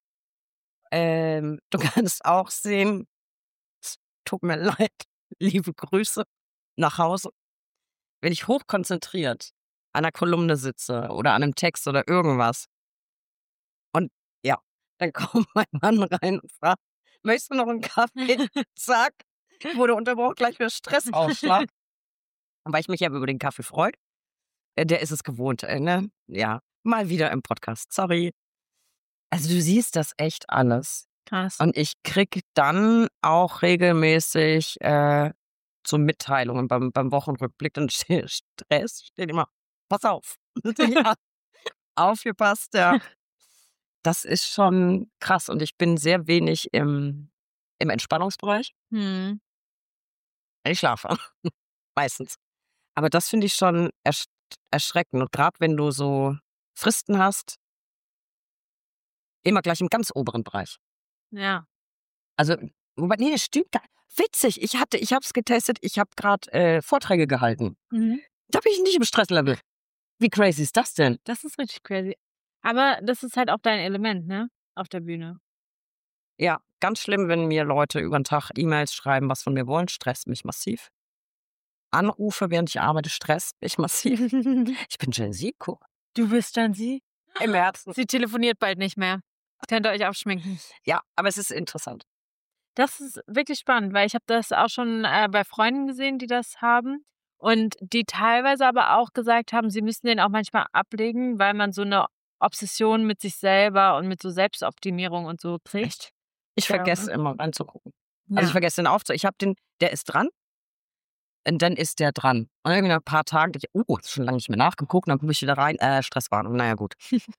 S1: Ähm, du kannst auch sehen, es tut mir leid, liebe Grüße nach Hause. Wenn ich hochkonzentriert an einer Kolumne sitze oder an einem Text oder irgendwas und ja, dann kommt mein Mann rein und fragt, möchtest du noch einen Kaffee? Zack, wurde unterbrochen, gleich wieder Stressausschlag. Weil ich mich ja über den Kaffee freut. Äh, Der ist es gewohnt, äh, ne? Ja, mal wieder im Podcast, sorry. Also du siehst das echt alles.
S2: Krass.
S1: Und ich krieg dann auch regelmäßig äh, so Mitteilungen beim, beim Wochenrückblick. Dann steht Stress, steht immer, pass auf. Ja, aufgepasst, ja. Das ist schon krass. Und ich bin sehr wenig im, im Entspannungsbereich.
S2: Hm.
S1: Ich schlafe. Meistens. Aber das finde ich schon ersch erschreckend. Und gerade wenn du so Fristen hast, immer gleich im ganz oberen Bereich.
S2: Ja.
S1: Also, wobei, nee, das stimmt gar nicht. witzig. Ich hatte, ich habe es getestet. Ich habe gerade äh, Vorträge gehalten.
S2: Mhm.
S1: Da bin ich nicht im Stresslevel. Wie crazy ist das denn?
S2: Das ist richtig crazy. Aber das ist halt auch dein Element, ne? Auf der Bühne.
S1: Ja, ganz schlimm, wenn mir Leute über den Tag E-Mails schreiben, was von mir wollen, stresst mich massiv. Anrufe, während ich arbeite, stresst mich massiv. Ich bin Gen Z, guck.
S2: Du bist dann sie?
S1: Im Herzen.
S2: Sie telefoniert bald nicht mehr. Könnt ihr euch aufschminken.
S1: Ja, aber es ist interessant.
S2: Das ist wirklich spannend, weil ich habe das auch schon äh, bei Freunden gesehen, die das haben. Und die teilweise aber auch gesagt haben, sie müssen den auch manchmal ablegen, weil man so eine Obsession mit sich selber und mit so Selbstoptimierung und so kriegt.
S1: Echt? Ich
S2: Ja.
S1: vergesse immer reinzugucken.
S2: Ja.
S1: Also ich vergesse den aufzu. Ich habe den, der ist dran. Und dann ist der dran. Und dann irgendwie nach ein paar Tagen, ich, oh, ist schon lange nicht mehr nachgeguckt, dann gucke ich wieder rein, äh, Stresswarnung, naja gut.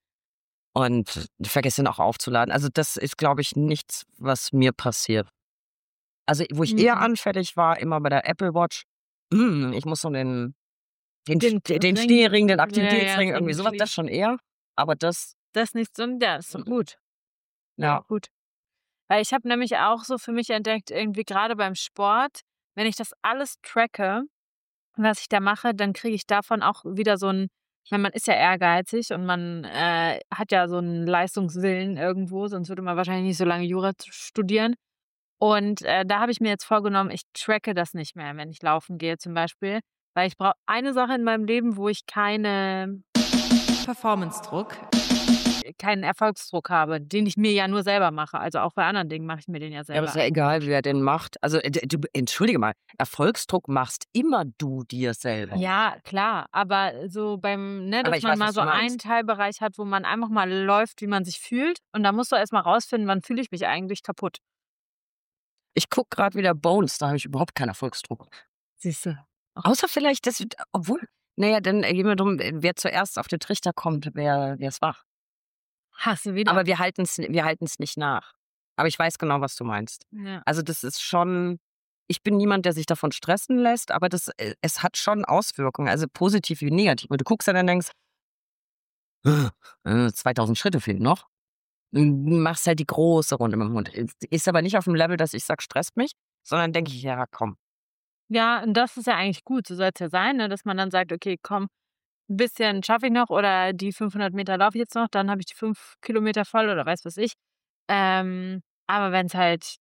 S1: Und ich vergesse den auch aufzuladen. Also das ist, glaube ich, nichts, was mir passiert. Also wo ich
S2: Mhm.
S1: eher anfällig war, immer bei der Apple Watch, hm, ich muss so den, den,
S2: Den
S1: den, den
S2: Ring.
S1: Stehring, den
S2: Ja,
S1: Aktivitätsring,
S2: ja,
S1: irgendwie
S2: den
S1: sowas, das schon eher. Aber das,
S2: Das ist nicht so, ja, ist doch gut.
S1: ja.
S2: Gut. Weil ich habe nämlich auch so für mich entdeckt, irgendwie gerade beim Sport, wenn ich das alles tracke, was ich da mache, dann kriege ich davon auch wieder so ein, ich meine, man ist ja ehrgeizig und man äh, hat ja so einen Leistungswillen irgendwo, sonst würde man wahrscheinlich nicht so lange Jura t- studieren. Und äh, da habe ich mir jetzt vorgenommen, ich tracke das nicht mehr, wenn ich laufen gehe zum Beispiel, weil ich brauche eine Sache in meinem Leben, wo ich keine
S3: Performance-Druck.
S2: keinen Erfolgsdruck habe, den ich mir ja nur selber mache. Also auch bei anderen Dingen mache ich mir den ja
S1: Ja,
S2: selber.
S1: aber ist ja egal, wer den macht. Also, äh, du, entschuldige mal, Erfolgsdruck machst immer du dir selber.
S2: Ja, klar, aber so beim, ne,
S1: Aber
S2: dass
S1: ich
S2: man
S1: weiß,
S2: mal
S1: was
S2: so
S1: du
S2: einen
S1: meinst.
S2: Teilbereich hat, wo man einfach mal läuft, wie man sich fühlt. Und da musst du erst mal rausfinden, wann fühle ich mich eigentlich kaputt.
S1: Ich gucke gerade wieder Bones, da habe ich überhaupt keinen Erfolgsdruck.
S2: Siehst du.
S1: Außer vielleicht, das, obwohl, naja, dann geht mir darum, wer zuerst auf den Trichter kommt, wer wer es wach.
S2: Hast du wieder.
S1: Aber wir halten es wir halten's nicht nach. Aber ich weiß genau, was du meinst.
S2: Ja.
S1: Also das ist schon, ich bin niemand, der sich davon stressen lässt, aber das, äh, es hat schon Auswirkungen, also positiv wie negativ. Und du guckst dann und denkst, äh, zweitausend Schritte fehlen noch. Du machst halt die große Runde mit dem Hund. Ist aber nicht auf dem Level, dass ich sage, stresst mich, sondern denke ich, ja, komm.
S2: Ja, und das ist ja eigentlich gut, so soll es ja sein, ne? Dass man dann sagt, okay, komm, ein bisschen schaffe ich noch oder die fünfhundert Meter laufe ich jetzt noch, dann habe ich die fünf Kilometer voll oder weiß was ich. Ähm, aber wenn es halt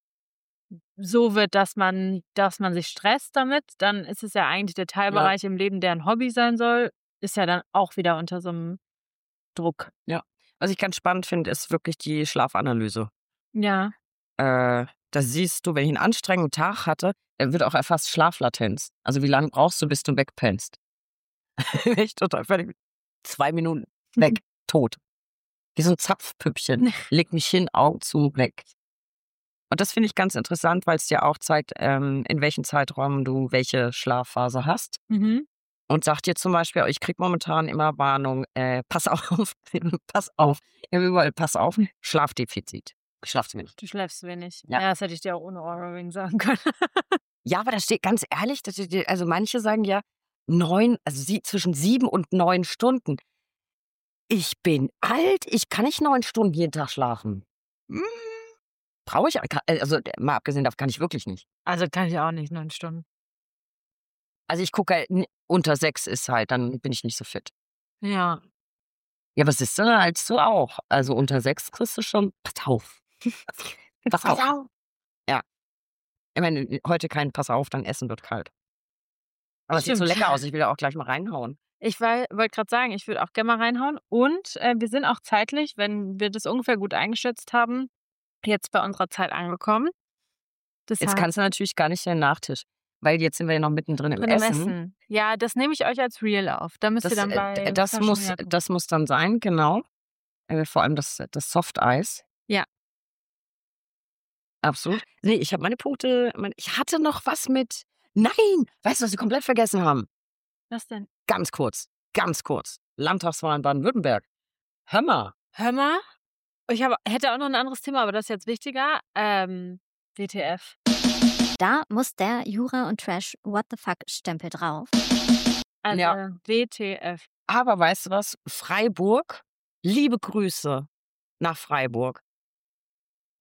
S2: so wird, dass man, dass man sich stresst damit, dann ist es ja eigentlich der Teilbereich im Leben, der ein Hobby sein soll, ist ja dann auch wieder unter so einem Druck.
S1: Ja. Was ich ganz spannend finde, ist wirklich die Schlafanalyse.
S2: Ja.
S1: Äh, da siehst du, wenn ich einen anstrengenden Tag hatte, dann wird auch erfasst Schlaflatenz. Also wie lange brauchst du, bis du wegpennst? Echt total fertig. Zwei Minuten weg, tot. Wie so ein Zapfpüppchen. Leg mich hin, Augen zu, weg. Und das finde ich ganz interessant, weil es dir auch zeigt, ähm, in welchen Zeitraum du welche Schlafphase hast.
S2: Mhm.
S1: Und sagt dir zum Beispiel, ich kriege momentan immer Warnung, äh, pass auf, pass auf, überall, pass auf, Schlafdefizit. Ich schlafe zu wenig.
S2: Du schläfst wenig.
S1: Ja.
S2: Ja, das hätte ich dir auch ohne Aura Ring sagen können.
S1: Ja, aber da steht ganz ehrlich, das steht, also manche sagen ja neun, also sie, zwischen sieben und neun Stunden. Ich bin alt, ich kann nicht neun Stunden jeden Tag schlafen. Hm, brauche ich, also mal abgesehen davon kann ich wirklich nicht.
S2: Also kann ich auch nicht, neun Stunden.
S1: Also ich gucke halt, n- unter sechs ist halt, dann bin ich nicht so fit.
S2: Ja.
S1: Ja, was ist denn als du auch? Also unter sechs kriegst du schon, pass auf. Pass auf. Ja. Ich meine, heute kein Pass auf, dein Essen wird kalt. Aber es sieht so
S2: Stimmt.
S1: lecker aus, ich will da auch gleich mal reinhauen.
S2: Ich wollte gerade sagen, ich würde auch gerne mal reinhauen. Und äh, wir sind auch zeitlich, wenn wir das ungefähr gut eingeschätzt haben, jetzt bei unserer Zeit angekommen. Das
S1: Jetzt
S2: heißt,
S1: kannst du natürlich gar nicht den Nachtisch, weil jetzt sind wir ja noch mittendrin im
S2: drin im
S1: Essen.
S2: Essen. Ja, das nehme ich euch als Real auf. Da müsst
S1: Das,
S2: ihr dann
S1: äh,
S2: bei
S1: das,
S2: Social
S1: muss,
S2: Media gucken.
S1: das muss dann sein, genau. Äh, vor allem das, das Softeis.
S2: Ja.
S1: Absolut. Nee, ich habe meine Punkte. Mein, ich hatte noch was mit. Nein! Weißt du, was wir komplett vergessen haben?
S2: Was denn?
S1: Ganz kurz. Ganz kurz. Landtagswahl in Baden-Württemberg. Hör mal.
S2: Hör mal. Ich hab, hätte auch noch ein anderes Thema, aber das ist jetzt wichtiger. Ähm, W T F.
S5: Da muss der Jura und Trash What the fuck Stempel drauf.
S2: Also
S1: Ja.
S2: W T F.
S1: Aber weißt du was? Freiburg. Liebe Grüße nach Freiburg.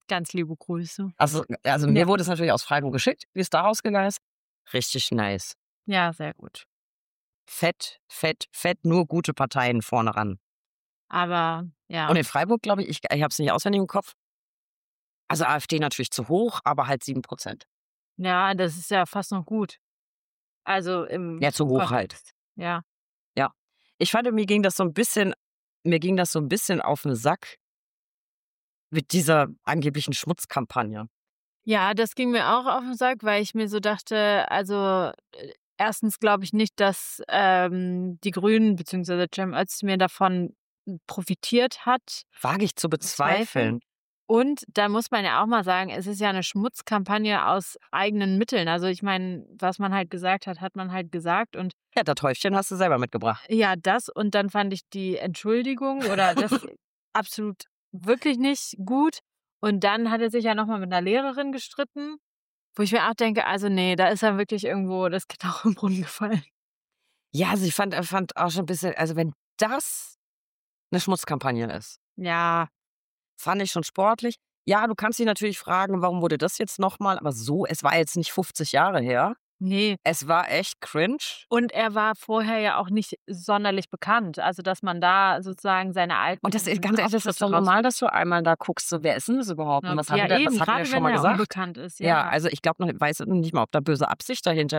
S2: Ganz liebe Grüße.
S1: Also, also mir
S2: Ja.
S1: wurde es natürlich aus Freiburg geschickt. Wie es da rausgegangen ist. Richtig nice.
S2: Ja, sehr gut.
S1: Fett, fett, fett, nur gute Parteien vorne ran.
S2: Aber ja.
S1: Und in Freiburg, glaube ich, ich, ich habe es nicht auswendig im Kopf. Also AfD natürlich zu hoch, aber halt sieben Prozent.
S2: Ja, das ist ja fast noch gut. Also im
S1: Ja, zu hoch halt.
S2: Kontext. Ja.
S1: Ja. Ich fand, mir ging das so ein bisschen, mir ging das so ein bisschen auf den Sack mit dieser angeblichen Schmutzkampagne.
S2: Ja, das ging mir auch auf den Sack, weil ich mir so dachte, also äh, erstens glaube ich nicht, dass ähm, die Grünen bzw. Cem Özdemir davon profitiert hat.
S1: Wage ich zu bezweifeln.
S2: Und da muss man ja auch mal sagen, es ist ja eine Schmutzkampagne aus eigenen Mitteln. Also ich meine, was man halt gesagt hat, hat man halt gesagt. Und
S1: Ja, das Häufchen hast du selber mitgebracht.
S2: ja, das. Und dann fand ich die Entschuldigung oder das absolut wirklich nicht gut. Und dann hat er sich ja nochmal mit einer Lehrerin gestritten, wo ich mir auch denke, also nee, da ist er wirklich irgendwo das Kind auch im Brunnen gefallen.
S1: Ja, also ich fand, fand auch schon ein bisschen, also wenn das eine Schmutzkampagne ist,
S2: Ja,
S1: fand ich schon sportlich. Ja, du kannst dich natürlich fragen, warum wurde das jetzt nochmal, aber so, es war jetzt nicht fünfzig Jahre her.
S2: nee.
S1: Es war echt cringe.
S2: Und er war vorher ja auch nicht sonderlich bekannt. Also, dass man da sozusagen seine alten
S1: Und das ist ganz ehrlich, das ist
S2: Auftritte
S1: doch normal, dass du einmal da guckst, so, wer ist denn das überhaupt? Und was
S2: raus-
S1: hat
S2: Ja,
S1: er,
S2: eben,
S1: was hat er
S2: gerade
S1: schon
S2: wenn
S1: mal
S2: er
S1: gesagt?
S2: unbekannt ist.
S1: Ja,
S2: Ja,
S1: also ich glaube noch, weiß nicht mal, ob da böse Absicht dahinter.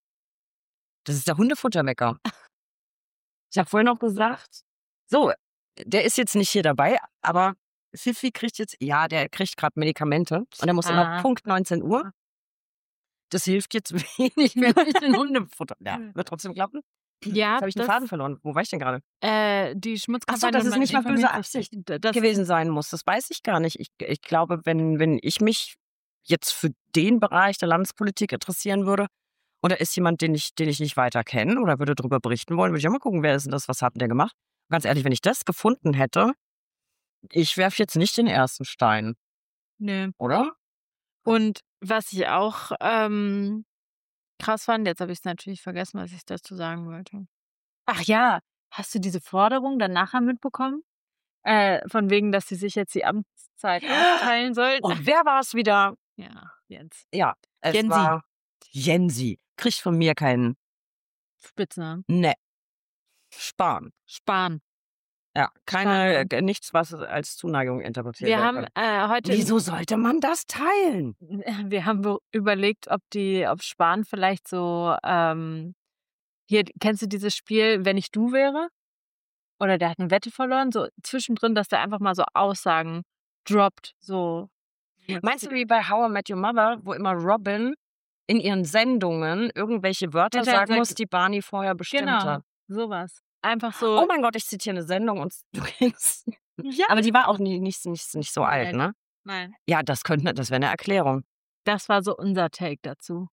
S1: Das ist der Hundefuttermecker. Ich habe vorhin noch gesagt, so, der ist jetzt nicht hier dabei, aber Fifi kriegt jetzt, ja, der kriegt gerade Medikamente und er muss immer
S2: Ah.
S1: Punkt neunzehn Uhr. Das hilft jetzt wenig mehr durch den Hundefutter. Ja, wird trotzdem klappen.
S2: ja
S1: Jetzt habe ich den
S2: das,
S1: Faden verloren. Wo war ich denn gerade?
S2: äh, die Schmutzkampagne.
S1: Ach so, dass es
S2: man
S1: nicht mal böse
S2: informiert-
S1: Absicht
S2: das,
S1: gewesen sein muss. Das weiß ich gar nicht. Ich, ich glaube, wenn, wenn ich mich jetzt für den Bereich der Landespolitik interessieren würde, und da ist jemand, den ich, den ich nicht weiter kenne oder würde darüber berichten wollen, würde ich auch mal gucken, wer ist denn das, was hat denn der gemacht? Ganz ehrlich, wenn ich das gefunden hätte, ich werfe jetzt nicht den ersten Stein,
S2: Nee.
S1: oder?
S2: Und was ich auch ähm, krass fand, jetzt habe ich es natürlich vergessen, was ich dazu sagen wollte. Ach ja, hast du diese Forderung dann nachher mitbekommen? Äh, von wegen, dass sie sich jetzt die Amtszeit aufteilen sollten?
S1: Und wer war es wieder?
S2: Ja, Jens.
S1: Ja, es
S2: Jensi.
S1: war Jensi. Kriegt von mir keinen,
S2: Spitznamen.
S1: ne, Spahn.
S2: Spahn.
S1: Ja, keine,
S2: Spahn.
S1: äh, nichts, was als Zuneigung interpretiert
S2: Wir
S1: werden
S2: haben
S1: kann.
S2: äh, heute
S1: Wieso sollte man das teilen?
S2: wir haben be- überlegt, ob die, ob Spahn vielleicht so, ähm, hier, kennst du dieses Spiel, wenn ich du wäre? Oder der hat eine Wette verloren, so zwischendrin, dass der einfach mal so Aussagen droppt, so.
S1: Meinst du wie bei How I Met Your Mother, wo immer Robin in ihren Sendungen irgendwelche Wörter
S2: Hätte er
S1: sagen
S2: gesagt-
S1: muss, die Barney vorher bestimmt
S2: Genau,
S1: hat?
S2: sowas. Einfach so.
S1: Oh mein Gott, ich zitiere eine Sendung und du kennst.
S2: Ja.
S1: Aber die war auch nie, nicht, nicht, nicht so alt,
S2: Nein.
S1: ne?
S2: Nein.
S1: Ja, das könnte, das wäre eine Erklärung.
S2: Das war so unser Take dazu.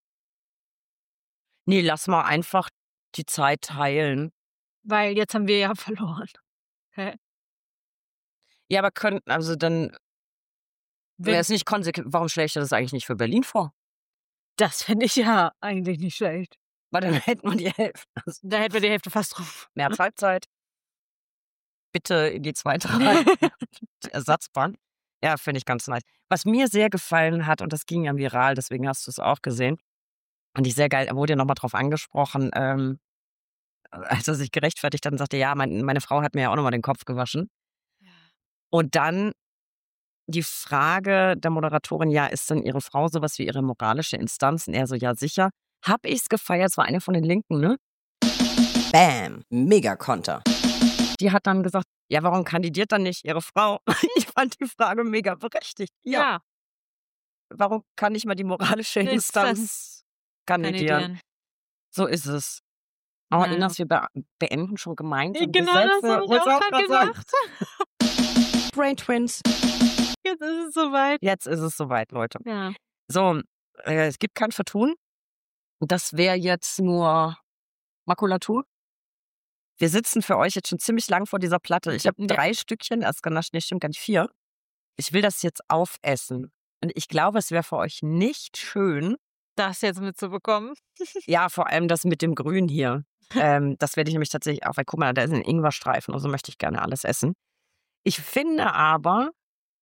S1: Nee, lass mal einfach die Zeit teilen.
S2: Weil jetzt haben wir ja verloren. Hä?
S1: Ja, aber könnten, also dann wäre
S2: Wenn,
S1: es nicht konsequent. Warum schlägt er das eigentlich nicht für Berlin vor?
S2: das finde ich ja eigentlich nicht schlecht.
S1: Weil dann hätten wir die Hälfte. Also
S2: Da hätten wir die Hälfte fast drauf.
S1: mehr Halbzeit. Bitte in die zweite Reihe. Die Ersatzbank. Ja, finde ich ganz nice. Was mir sehr gefallen hat, und das ging ja viral, deswegen hast du es auch gesehen, und ich sehr geil, er wurde ja nochmal drauf angesprochen, ähm, als er sich gerechtfertigt hat und sagte, ja, mein, meine Frau hat mir ja auch nochmal den Kopf gewaschen. Und dann die Frage der Moderatorin, ja, ist denn ihre Frau sowas wie ihre moralische Instanz? Und er so, ja, sicher. Hab ich's gefeiert, es war eine von den Linken, ne?
S4: Bam, Mega-Konter.
S1: Die hat dann gesagt, ja, warum kandidiert dann nicht ihre Frau? Ich fand die Frage mega berechtigt. Ja,
S2: Ja,
S1: warum kann nicht mal die moralische
S2: Ist
S1: Instanz
S2: das
S1: kandidieren?
S2: kandidieren.
S1: So ist es. Aber
S2: Ja.
S1: Inas, wir be beenden schon gemeinsam
S2: Genau, das
S1: Gesetze.
S2: habe ich
S1: Wolltest du
S2: auch gerade
S1: grad sagen?
S2: gesagt.
S3: Brain Twins.
S2: Jetzt ist es soweit.
S1: Jetzt ist es soweit, Leute.
S2: Ja.
S1: So, äh, es gibt kein Vertun. Das wäre jetzt nur Makulatur. Wir sitzen für euch jetzt schon ziemlich lang vor dieser Platte. Ich habe
S2: Ja.
S1: drei Stückchen, erst genascht, nee, stimmt gar nicht, vier. Ich will das jetzt aufessen. Und ich glaube, es wäre für euch nicht schön,
S2: Das jetzt mitzubekommen.
S1: ja, vor allem das mit dem Grün hier. ähm, das werde ich nämlich tatsächlich auch, weil guck mal, da ist ein Ingwerstreifen, also möchte ich gerne alles essen. Ich finde aber,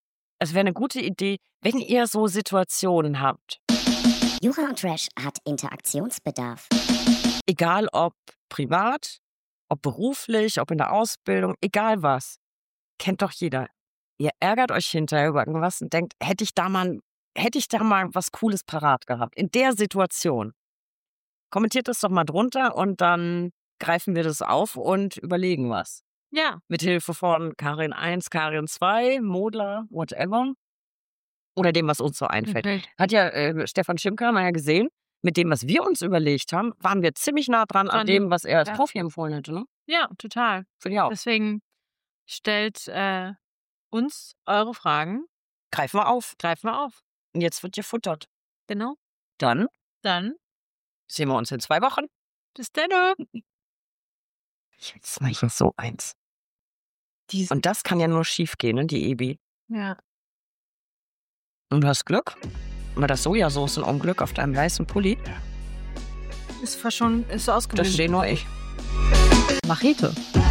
S1: Es wäre eine gute Idee, wenn ihr so Situationen habt,
S6: Jura und Trash hat Interaktionsbedarf.
S1: egal ob privat, ob beruflich, ob in der Ausbildung, egal was, kennt doch jeder. Ihr ärgert euch hinterher über irgendwas und denkt, hätte ich da mal, hätte ich da mal was Cooles parat gehabt. In der Situation. Kommentiert das doch mal drunter und dann greifen wir das auf und überlegen was.
S2: Ja,
S1: Mit Hilfe von Karin eins, Karin zwei, Modler, whatever. Oder dem, was uns so einfällt.
S2: okay.
S1: Hat ja äh, Stefan Schimker mal ja gesehen, mit dem, was wir uns überlegt haben, waren wir ziemlich nah dran an
S2: Dran,
S1: dem, was er als
S2: ja.
S1: Profi empfohlen hätte. Ne?
S2: Ja, total.
S1: Finde ich auch.
S2: Deswegen stellt äh, uns eure Fragen,
S1: Greifen wir auf.
S2: greifen wir auf.
S1: Und jetzt wird gefuttert.
S2: Genau.
S1: Dann
S2: Dann
S1: sehen wir uns in zwei Wochen.
S2: bis dann.
S1: Jetzt mache ich noch so eins.
S2: Dies-
S1: Und das kann ja nur schief gehen, ne, die Ebi.
S2: Ja.
S1: Und du hast Glück. Weil das Sojasoßenunglück auf deinem weißen Pulli,
S2: Ist schon ist
S1: das
S2: ausgebildet.
S1: stehe nur ich.
S2: Machete.